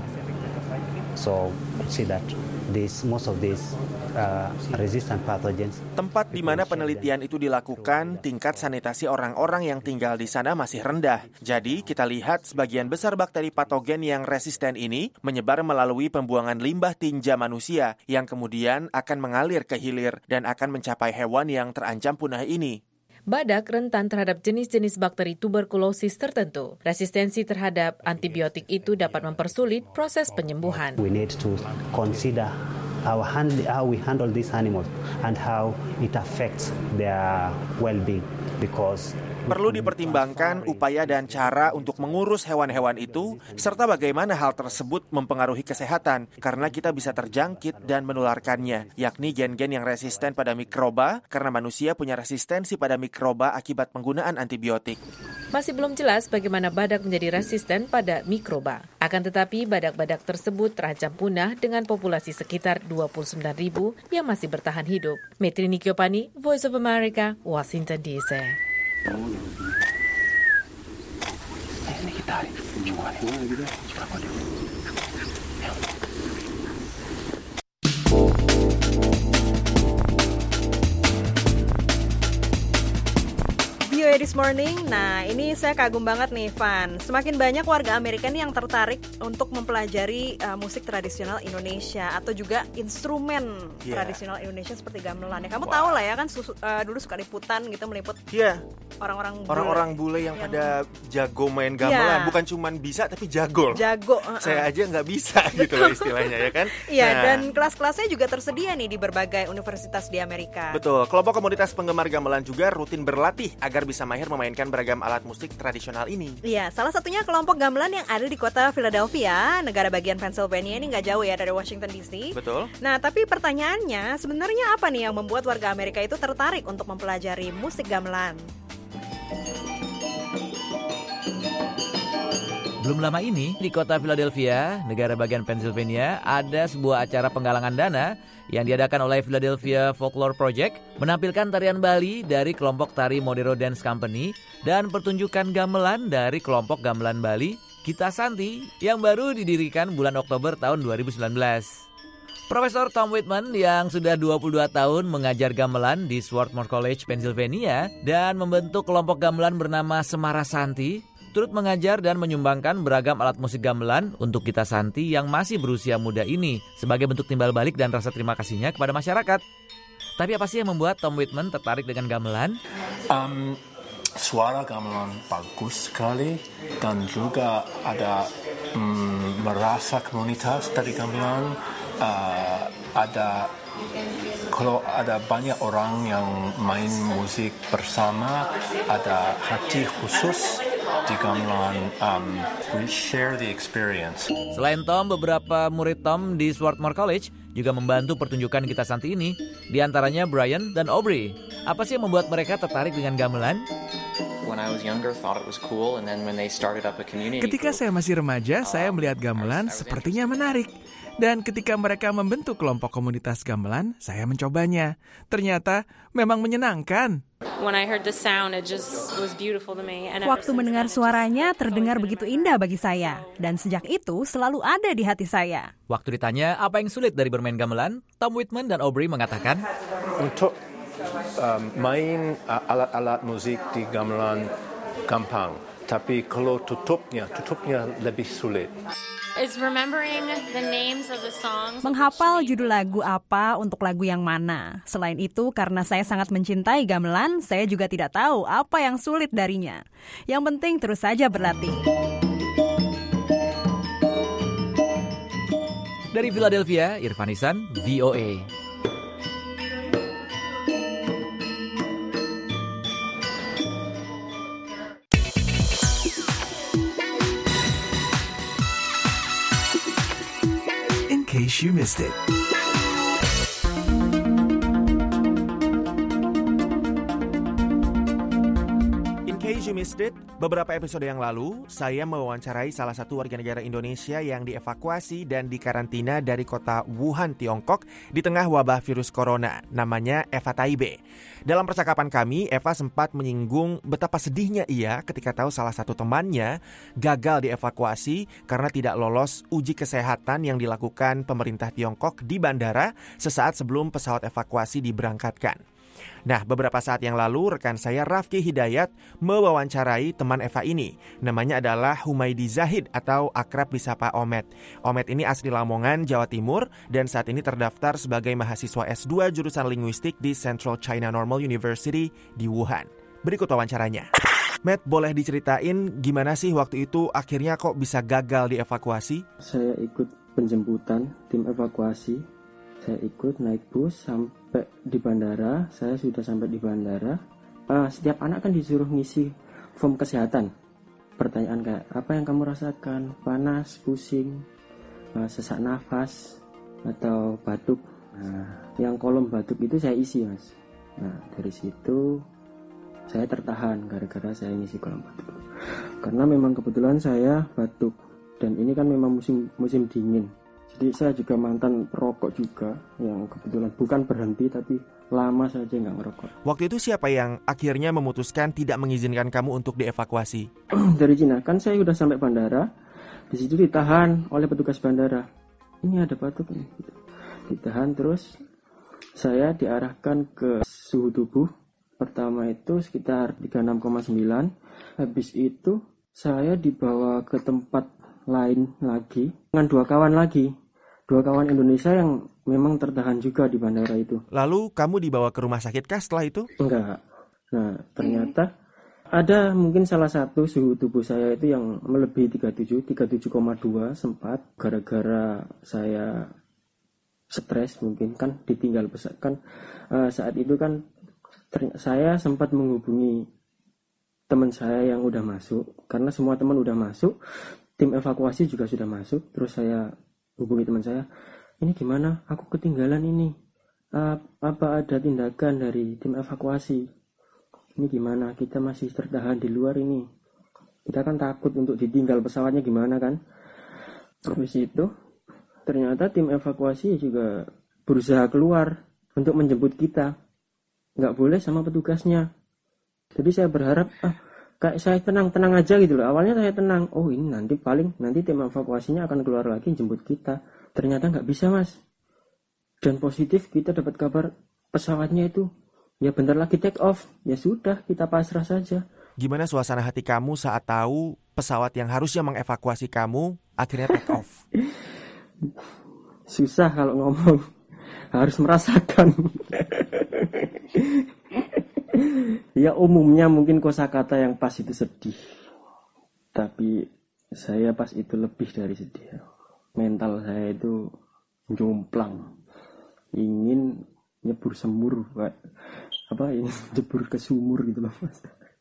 So we see that most of these resistant pathogens. Tempat di mana penelitian itu dilakukan, tingkat sanitasi orang-orang yang tinggal di sana masih rendah. Jadi, kita lihat sebagian besar bakteri patogen yang resisten ini menyebar melalui pembuangan limbah tinja manusia yang kemudian akan mengalir ke hilir dan akan mencapai hewan yang terancam punah ini. Badak rentan terhadap jenis-jenis bakteri tuberkulosis tertentu. Resistensi terhadap antibiotik itu dapat mempersulit proses penyembuhan. We need to consider how we handle these animals and how it affects their well-being because perlu dipertimbangkan upaya dan cara untuk mengurus hewan-hewan itu, serta bagaimana hal tersebut mempengaruhi kesehatan, karena kita bisa terjangkit dan menularkannya, yakni gen-gen yang resisten pada mikroba, karena manusia punya resistensi pada mikroba akibat penggunaan antibiotik. Masih belum jelas bagaimana badak menjadi resisten pada mikroba. Akan tetapi, badak-badak tersebut terancam punah dengan populasi sekitar 29.000 yang masih bertahan hidup. Metri Nikyopani, Voice of America, Washington DC. VOA This Morning. Nah, ini saya kagum banget nih, Van. Semakin banyak warga Amerika nih yang tertarik untuk mempelajari musik tradisional Indonesia atau juga instrumen tradisional Indonesia seperti gamelan. Ya, kamu tahu lah ya kan dulu suka liputan gitu meliput orang-orang bule yang pada jago main gamelan, bukan cuman bisa tapi jago. Saya aja nggak bisa gitu loh istilahnya ya kan. Iya, dan kelas-kelasnya juga tersedia nih di berbagai universitas di Amerika. Betul. Kelompok komunitas penggemar gamelan juga rutin berlatih agar bisa mahir memainkan beragam alat musik tradisional ini. Iya, salah satunya kelompok gamelan yang ada di kota Philadelphia, negara bagian Pennsylvania, ini nggak jauh ya dari Washington DC. Betul. Nah, tapi pertanyaannya sebenarnya apa nih yang membuat warga Amerika itu tertarik untuk mempelajari musik gamelan? Belum lama ini, di kota Philadelphia, negara bagian Pennsylvania, ada sebuah acara penggalangan dana yang diadakan oleh Philadelphia Folklore Project, menampilkan tarian Bali dari kelompok tari Modero Dance Company dan pertunjukan gamelan dari kelompok gamelan Bali, Kita Santi, yang baru didirikan bulan Oktober tahun 2019. Profesor Tom Whitman yang sudah 22 tahun mengajar gamelan di Swarthmore College, Pennsylvania, dan membentuk kelompok gamelan bernama Semara Santi, turut mengajar dan menyumbangkan beragam alat musik gamelan untuk Kita Santi yang masih berusia muda ini sebagai bentuk timbal balik dan rasa terima kasihnya kepada masyarakat. Tapi apa sih yang membuat Tom Whitman tertarik dengan gamelan? Suara gamelan bagus sekali dan juga ada merasa komunitas dari gamelan. Kalau ada banyak orang yang main musik bersama, ada hati khusus di gamelan. We share the experience. Selain Tom, beberapa murid Tom di Swarthmore College juga membantu pertunjukan Kita Santi ini, di antaranya Brian dan Aubrey. Apa sih yang membuat mereka tertarik dengan gamelan? Ketika saya masih remaja, saya melihat gamelan sepertinya menarik. Dan ketika mereka membentuk kelompok komunitas gamelan, saya mencobanya. Ternyata memang menyenangkan. Waktu mendengar suaranya terdengar begitu indah bagi saya. Dan sejak itu selalu ada di hati saya. Waktu ditanya apa yang sulit dari bermain gamelan, Tom Whitman dan Aubrey mengatakan, untuk main alat-alat musik di gamelan gampang. Tapi kalau tutupnya lebih sulit. is remembering the names of the songs. Menghafal judul lagu apa untuk lagu yang mana. Selain itu, karena saya sangat mencintai gamelan, saya juga tidak tahu apa yang sulit darinya. Yang penting terus saja berlatih. Dari Philadelphia, Irfan Ihsan, VOA. In case you missed it. You missed it. Beberapa episode yang lalu, saya mewawancarai salah satu warga negara Indonesia yang dievakuasi dan dikarantina dari kota Wuhan, Tiongkok di tengah wabah virus corona. Namanya Eva Taibe. Dalam percakapan kami, Eva sempat menyinggung betapa sedihnya ia ketika tahu salah satu temannya gagal dievakuasi karena tidak lolos uji kesehatan yang dilakukan pemerintah Tiongkok di bandara sesaat sebelum pesawat evakuasi diberangkatkan. Nah, beberapa saat yang lalu rekan saya Rafki Hidayat mewawancarai teman Eva ini. Namanya adalah Humaydi Zahid atau akrab disapa Omet. Omet ini asli Lamongan, Jawa Timur dan saat ini terdaftar sebagai mahasiswa S2 jurusan linguistik di Central China Normal University di Wuhan. Berikut wawancaranya. Met, boleh diceritain gimana sih waktu itu akhirnya kok bisa gagal dievakuasi? Saya ikut penjemputan tim evakuasi. Saya ikut naik bus sampai di bandara. Saya sudah sampai di bandara. Setiap anak kan disuruh ngisi form kesehatan. Pertanyaan kayak, apa yang kamu rasakan? Panas, pusing, sesak nafas, atau batuk. Nah, yang kolom batuk itu saya isi, Mas. Nah, dari situ saya tertahan gara-gara saya ngisi kolom batuk. Karena memang kebetulan saya batuk. Dan ini kan memang musim dingin. Jadi saya juga mantan perokok juga, yang kebetulan bukan berhenti tapi lama saja nggak ngerokok. Waktu itu siapa yang akhirnya memutuskan tidak mengizinkan kamu untuk dievakuasi? Dari Cina, kan saya udah sampai bandara, di situ ditahan oleh petugas bandara. Ini ada batuk nih. Ditahan terus saya diarahkan ke suhu tubuh. Pertama itu sekitar 36,9. Habis itu saya dibawa ke tempat lain lagi dengan dua kawan Indonesia yang memang tertahan juga di bandara itu. Lalu kamu dibawa ke rumah sakit kah setelah itu? Enggak. Nah, ternyata ada mungkin salah satu suhu tubuh saya itu yang melebihi 37,2 sempat gara-gara saya stres mungkin kan ditinggal pesawat kan. Saat itu kan saya sempat menghubungi teman saya yang udah masuk karena semua teman udah masuk, tim evakuasi juga sudah masuk. Terus saya hubungi teman saya, ini gimana? Aku ketinggalan ini. Apa ada tindakan dari tim evakuasi? Ini gimana? Kita masih tertahan di luar ini. Kita kan takut untuk ditinggal pesawatnya gimana kan? Habis itu, ternyata tim evakuasi juga berusaha keluar untuk menjemput kita. Nggak boleh sama petugasnya. Jadi saya berharap, kayak saya tenang aja gitu loh. Awalnya saya tenang. Oh ini nanti tim evakuasinya akan keluar lagi jemput kita. Ternyata nggak bisa, Mas. Dan positif kita dapat kabar pesawatnya itu ya bentar lagi take off. Ya sudah, kita pasrah saja. Gimana suasana hati kamu saat tahu pesawat yang harusnya mengevakuasi kamu akhirnya take off? Susah kalau ngomong. Harus merasakan. Ya umumnya mungkin kosakata yang pas itu sedih. Tapi saya pas itu lebih dari sedih. Mental saya itu jomplang. Ingin nyebur semur, ingin nyebur ke sumur gitu loh, Mas.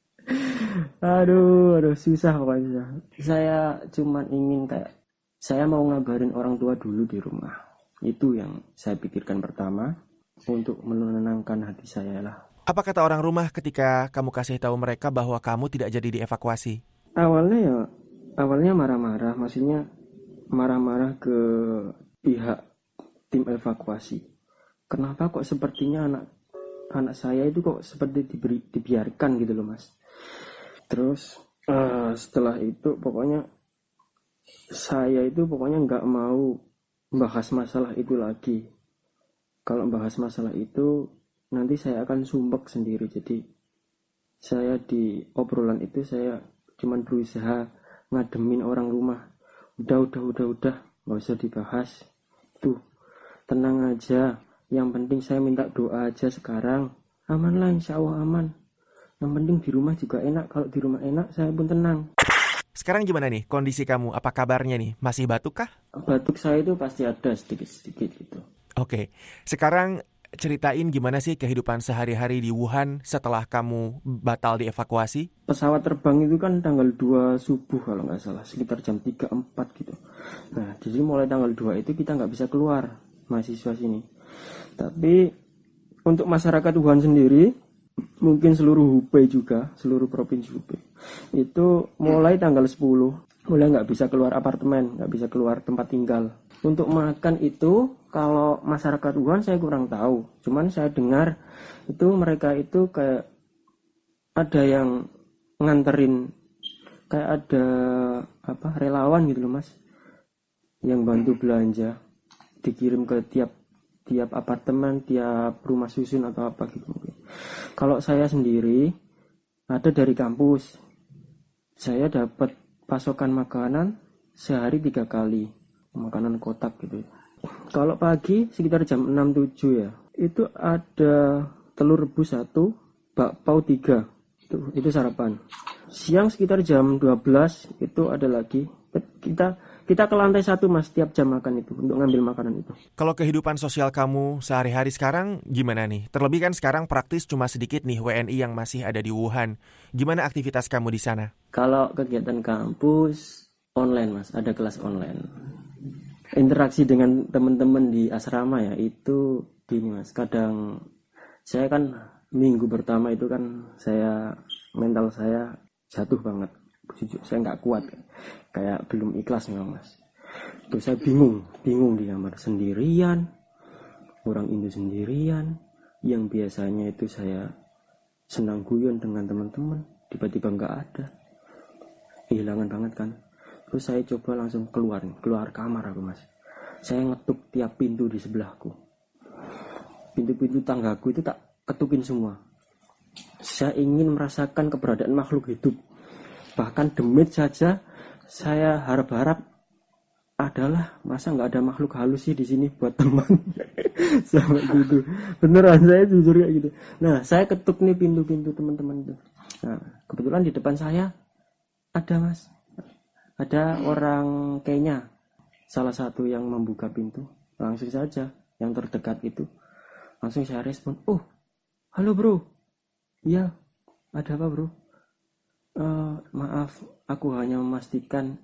Aduh, susah pokoknya. Saya cuman ingin saya mau ngabarin orang tua dulu di rumah. Itu yang saya pikirkan pertama untuk menenangkan hati saya lah. Apa kata orang rumah ketika kamu kasih tahu mereka bahwa kamu tidak jadi dievakuasi? Awalnya marah-marah, maksudnya marah-marah ke pihak tim evakuasi. Kenapa kok sepertinya anak saya itu kok seperti dibiarkan gitu loh, Mas. Terus setelah itu pokoknya saya itu nggak mau bahas masalah itu lagi. Kalau bahas masalah itu nanti saya akan sumpek sendiri. Jadi saya di obrolan itu saya cuman berusaha ngademin orang rumah. Udah, nggak usah dibahas. Tuh, tenang aja. Yang penting saya minta doa aja sekarang. Aman lah, insya Allah aman. Yang penting di rumah juga enak. Kalau di rumah enak, saya pun tenang. Sekarang gimana nih kondisi kamu? Apa kabarnya nih? Masih batuk kah? Batuk saya itu pasti ada sedikit-sedikit gitu. Oke, sekarang ceritain gimana sih kehidupan sehari-hari di Wuhan setelah kamu batal dievakuasi? Pesawat terbang itu kan tanggal 2 subuh kalau nggak salah, sekitar jam 3-4 gitu. Nah, jadi mulai tanggal 2 itu kita nggak bisa keluar, mahasiswa sini. Tapi untuk masyarakat Wuhan sendiri, mungkin seluruh Hubei juga, seluruh provinsi Hubei, itu mulai tanggal 10, mulai nggak bisa keluar apartemen, nggak bisa keluar tempat tinggal. Untuk makan itu, kalau masyarakat Wuhan saya kurang tahu. Cuman saya dengar itu mereka itu kayak ada yang nganterin, kayak ada relawan gitu loh mas, yang bantu belanja, dikirim ke tiap apartemen, tiap rumah susun atau apa gitu mungkin. Kalau saya sendiri ada dari kampus, saya dapat pasokan makanan sehari 3 kali. Makanan kotak gitu. Kalau pagi sekitar jam 6-7 ya, itu ada telur rebus 1, bakpao 3. Itu sarapan. Siang sekitar jam 12 itu ada lagi. Kita ke lantai 1 mas, tiap jam makan itu untuk ngambil makanan itu. Kalau kehidupan sosial kamu sehari-hari sekarang gimana nih? Terlebih kan sekarang praktis cuma sedikit nih WNI yang masih ada di Wuhan. Gimana aktivitas kamu di sana? Kalau kegiatan kampus online mas, ada kelas online. Interaksi dengan teman-teman di asrama ya itu gini mas, kadang saya kan minggu pertama itu kan mental saya jatuh banget, jujur saya nggak kuat, kayak belum ikhlas memang mas. Terus saya bingung di kamar sendirian, orang Indo sendirian, yang biasanya itu saya senang guyon dengan teman-teman, tiba-tiba nggak ada, kehilangan banget kan. Terus saya coba langsung keluar kamar aku mas. Saya ngetuk tiap pintu di sebelahku. Pintu-pintu tanggaku itu tak ketukin semua. Saya ingin merasakan keberadaan makhluk hidup. Bahkan demit saja saya harap-harap adalah masa nggak ada makhluk halus sih di sini buat teman. Sama gitu. Beneran saya jujur kayak gitu. Nah saya ketuk nih pintu-pintu teman-teman itu. Nah kebetulan di depan saya ada mas. Ada orang Kenya, salah satu yang membuka pintu. Langsung saja, yang terdekat itu. Langsung saya respon, oh, halo bro. Iya, ada apa bro? Maaf, aku hanya memastikan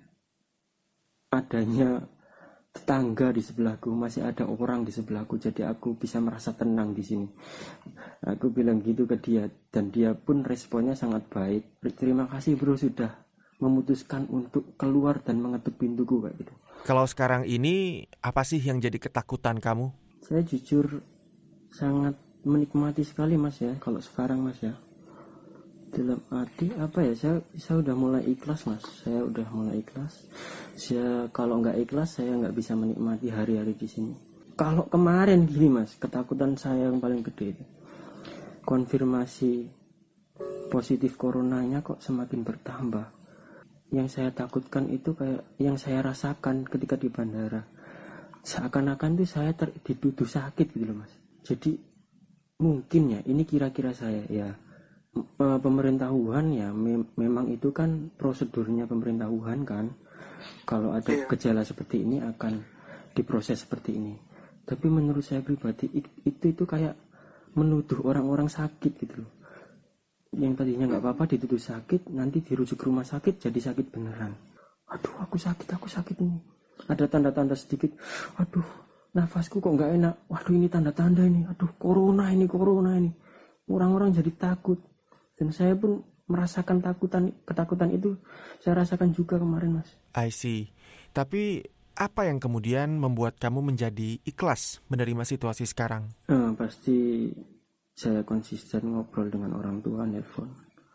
adanya tetangga di sebelahku. Masih ada orang di sebelahku, jadi aku bisa merasa tenang di sini. Aku bilang gitu ke dia, dan dia pun responnya sangat baik. Terima kasih bro sudah memutuskan untuk keluar dan mengetuk pintuku kayak gitu. Kalau sekarang ini apa sih yang jadi ketakutan kamu? Saya jujur sangat menikmati sekali mas ya kalau sekarang mas ya. Dalam arti apa ya, saya udah mulai ikhlas mas. Saya udah mulai ikhlas. Kalau nggak ikhlas saya nggak bisa menikmati hari-hari di sini. Kalau kemarin gini mas, ketakutan saya yang paling gede itu konfirmasi positif coronanya kok semakin bertambah. Yang saya takutkan itu kayak yang saya rasakan ketika di bandara. Seakan-akan tuh saya dituduh sakit gitu loh mas. Jadi mungkin ya ini kira-kira saya ya pemerintah Wuhan ya memang itu kan prosedurnya pemerintah Wuhan kan. Kalau ada gejala seperti ini akan diproses seperti ini. Tapi menurut saya pribadi itu kayak menuduh orang-orang sakit gitu loh. Yang tadinya nggak apa-apa dituduh sakit, nanti dirujuk ke rumah sakit jadi sakit beneran. Aduh aku sakit ini. Ada tanda-tanda sedikit, aduh nafasku kok nggak enak, waduh ini tanda-tanda ini, aduh corona ini. Orang-orang jadi takut. Dan saya pun merasakan ketakutan itu, saya rasakan juga kemarin mas. I see. Tapi apa yang kemudian membuat kamu menjadi ikhlas menerima situasi sekarang? Pasti saya konsisten ngobrol dengan orang tua, nelpon.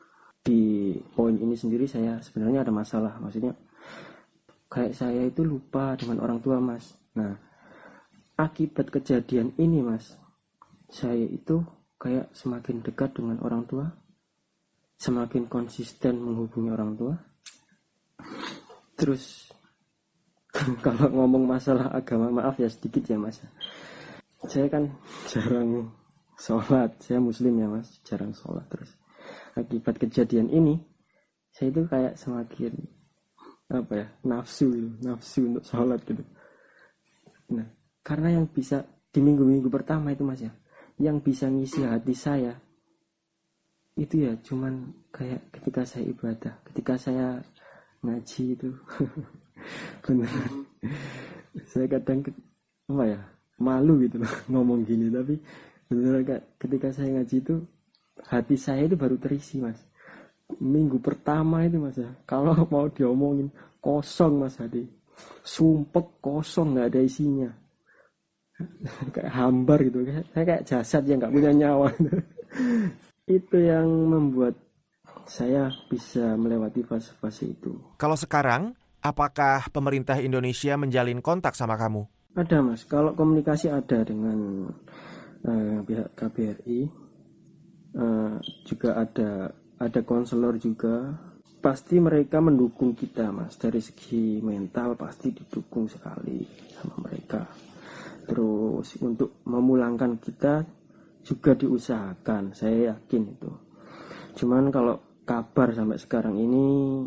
Di poin ini sendiri saya sebenarnya ada masalah. Maksudnya kayak saya itu lupa dengan orang tua mas. Nah akibat kejadian ini mas, saya itu kayak semakin dekat dengan orang tua, semakin konsisten menghubungi orang tua. Terus Kalau ngomong masalah agama, maaf ya sedikit ya Mas. Saya kan jarang sholat, saya muslim ya Mas, jarang sholat. Terus akibat kejadian ini, saya itu kayak semakin nafsu untuk sholat gitu. Nah, karena yang bisa di minggu-minggu pertama itu Mas ya, yang bisa ngisi hati saya itu ya cuman kayak ketika saya ibadah, ketika saya ngaji itu. Beneran. Saya kadang malu gitu loh ngomong gini, tapi beneran ketika saya ngaji itu hati saya itu baru terisi Mas. Minggu pertama itu Mas ya, kalau mau diomongin kosong Mas hati, sumpek kosong, nggak ada isinya, kayak hambar gitu, saya kayak jasad yang nggak punya nyawa. Itu yang membuat saya bisa melewati fase-fase itu. Kalau sekarang, apakah pemerintah Indonesia menjalin kontak sama kamu? Ada Mas, kalau komunikasi ada dengan pihak KBRI, juga ada konselor juga. Pasti mereka mendukung kita Mas, dari segi mental pasti didukung sekali sama mereka. Terus untuk memulangkan kita juga diusahakan, saya yakin itu. Cuman kalau kabar sampai sekarang ini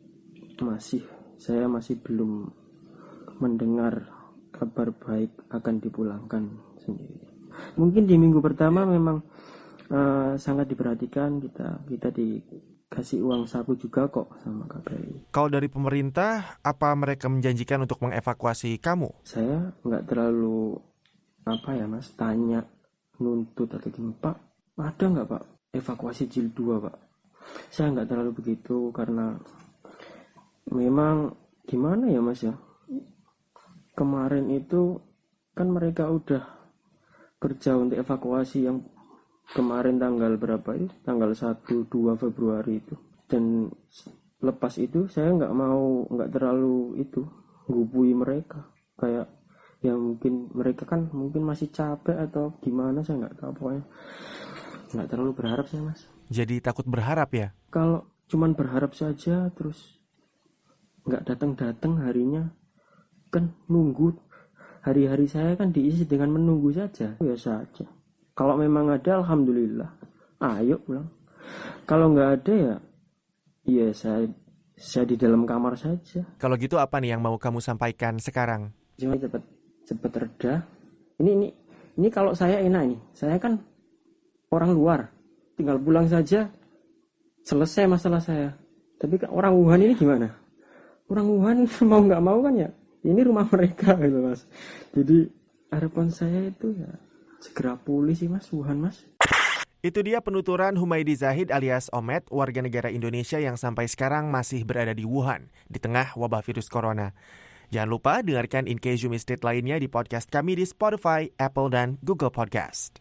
saya masih belum mendengar kabar baik akan dipulangkan sendiri. Mungkin di minggu pertama memang sangat diperhatikan, kita dikasih uang saku juga kok sama KBRI. Kalau dari pemerintah, apa mereka menjanjikan untuk mengevakuasi kamu? Saya nggak terlalu Mas, tanya nuntut atau gimana, Pak, ada nggak Pak evakuasi jilid 2 Pak? Saya nggak terlalu begitu, karena memang gimana ya Mas ya, kemarin itu kan mereka udah kerja untuk evakuasi yang kemarin tanggal berapa itu, tanggal 1-2 Februari itu, dan lepas itu saya nggak terlalu ngubui mereka, kayak ya mungkin mereka kan mungkin masih capek atau gimana, saya nggak tahu, pokoknya nggak terlalu berharap saya Mas. Jadi takut berharap ya? Kalau cuman berharap saja terus nggak datang harinya, kan nunggu, hari-hari saya kan diisi dengan menunggu saja, biasa aja. Kalau memang ada, alhamdulillah, ayo pulang. Kalau nggak ada ya saya di dalam kamar saja. Kalau gitu apa nih yang mau kamu sampaikan sekarang? Cuma cepat reda. Ini kalau saya enak nih, saya kan orang luar, tinggal pulang saja, selesai masalah saya. Tapi orang Wuhan ini gimana? Orang Wuhan mau nggak mau kan ya, ini rumah mereka gitu Mas. Jadi harapan saya itu ya segera pulih sih Mas, Wuhan Mas. Itu dia penuturan Humaydi Zahid alias Omet, warga negara Indonesia yang sampai sekarang masih berada di Wuhan, di tengah wabah virus corona. Jangan lupa dengarkan In Case You Missed It lainnya di podcast kami di Spotify, Apple, dan Google Podcast.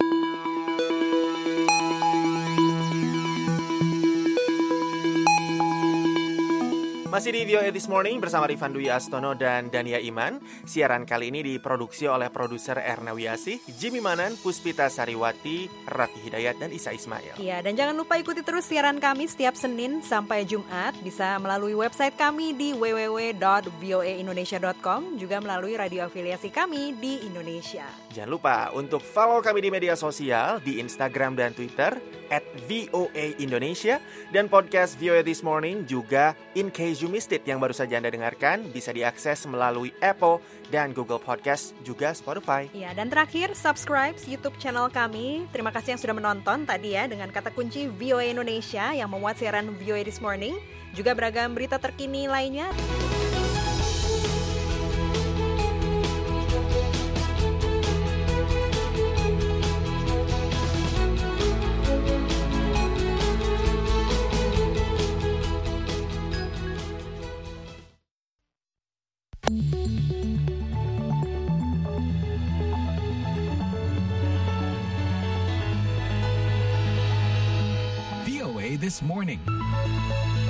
Masih di VOA This Morning bersama Rifan Dwi Astono dan Dania Iman. Siaran kali ini diproduksi oleh produser Erna Wiasih, Jimmy Manan, Puspita Sariwati, Raffi Hidayat, dan Isa Ismail. Iya, dan jangan lupa ikuti terus siaran kami setiap Senin sampai Jumat. Bisa melalui website kami di www.voaindonesia.com, juga melalui radio afiliasi kami di Indonesia. Jangan lupa untuk follow kami di media sosial, di Instagram dan Twitter, @VOA Indonesia, dan podcast VOA This Morning juga In Case You Missed It yang baru saja Anda dengarkan bisa diakses melalui Apple dan Google Podcast, juga Spotify. Ya, dan terakhir subscribe YouTube channel kami. Terima kasih yang sudah menonton tadi ya, dengan kata kunci VOA Indonesia yang memuat siaran VOA This Morning, juga beragam berita terkini lainnya. VOA This Morning.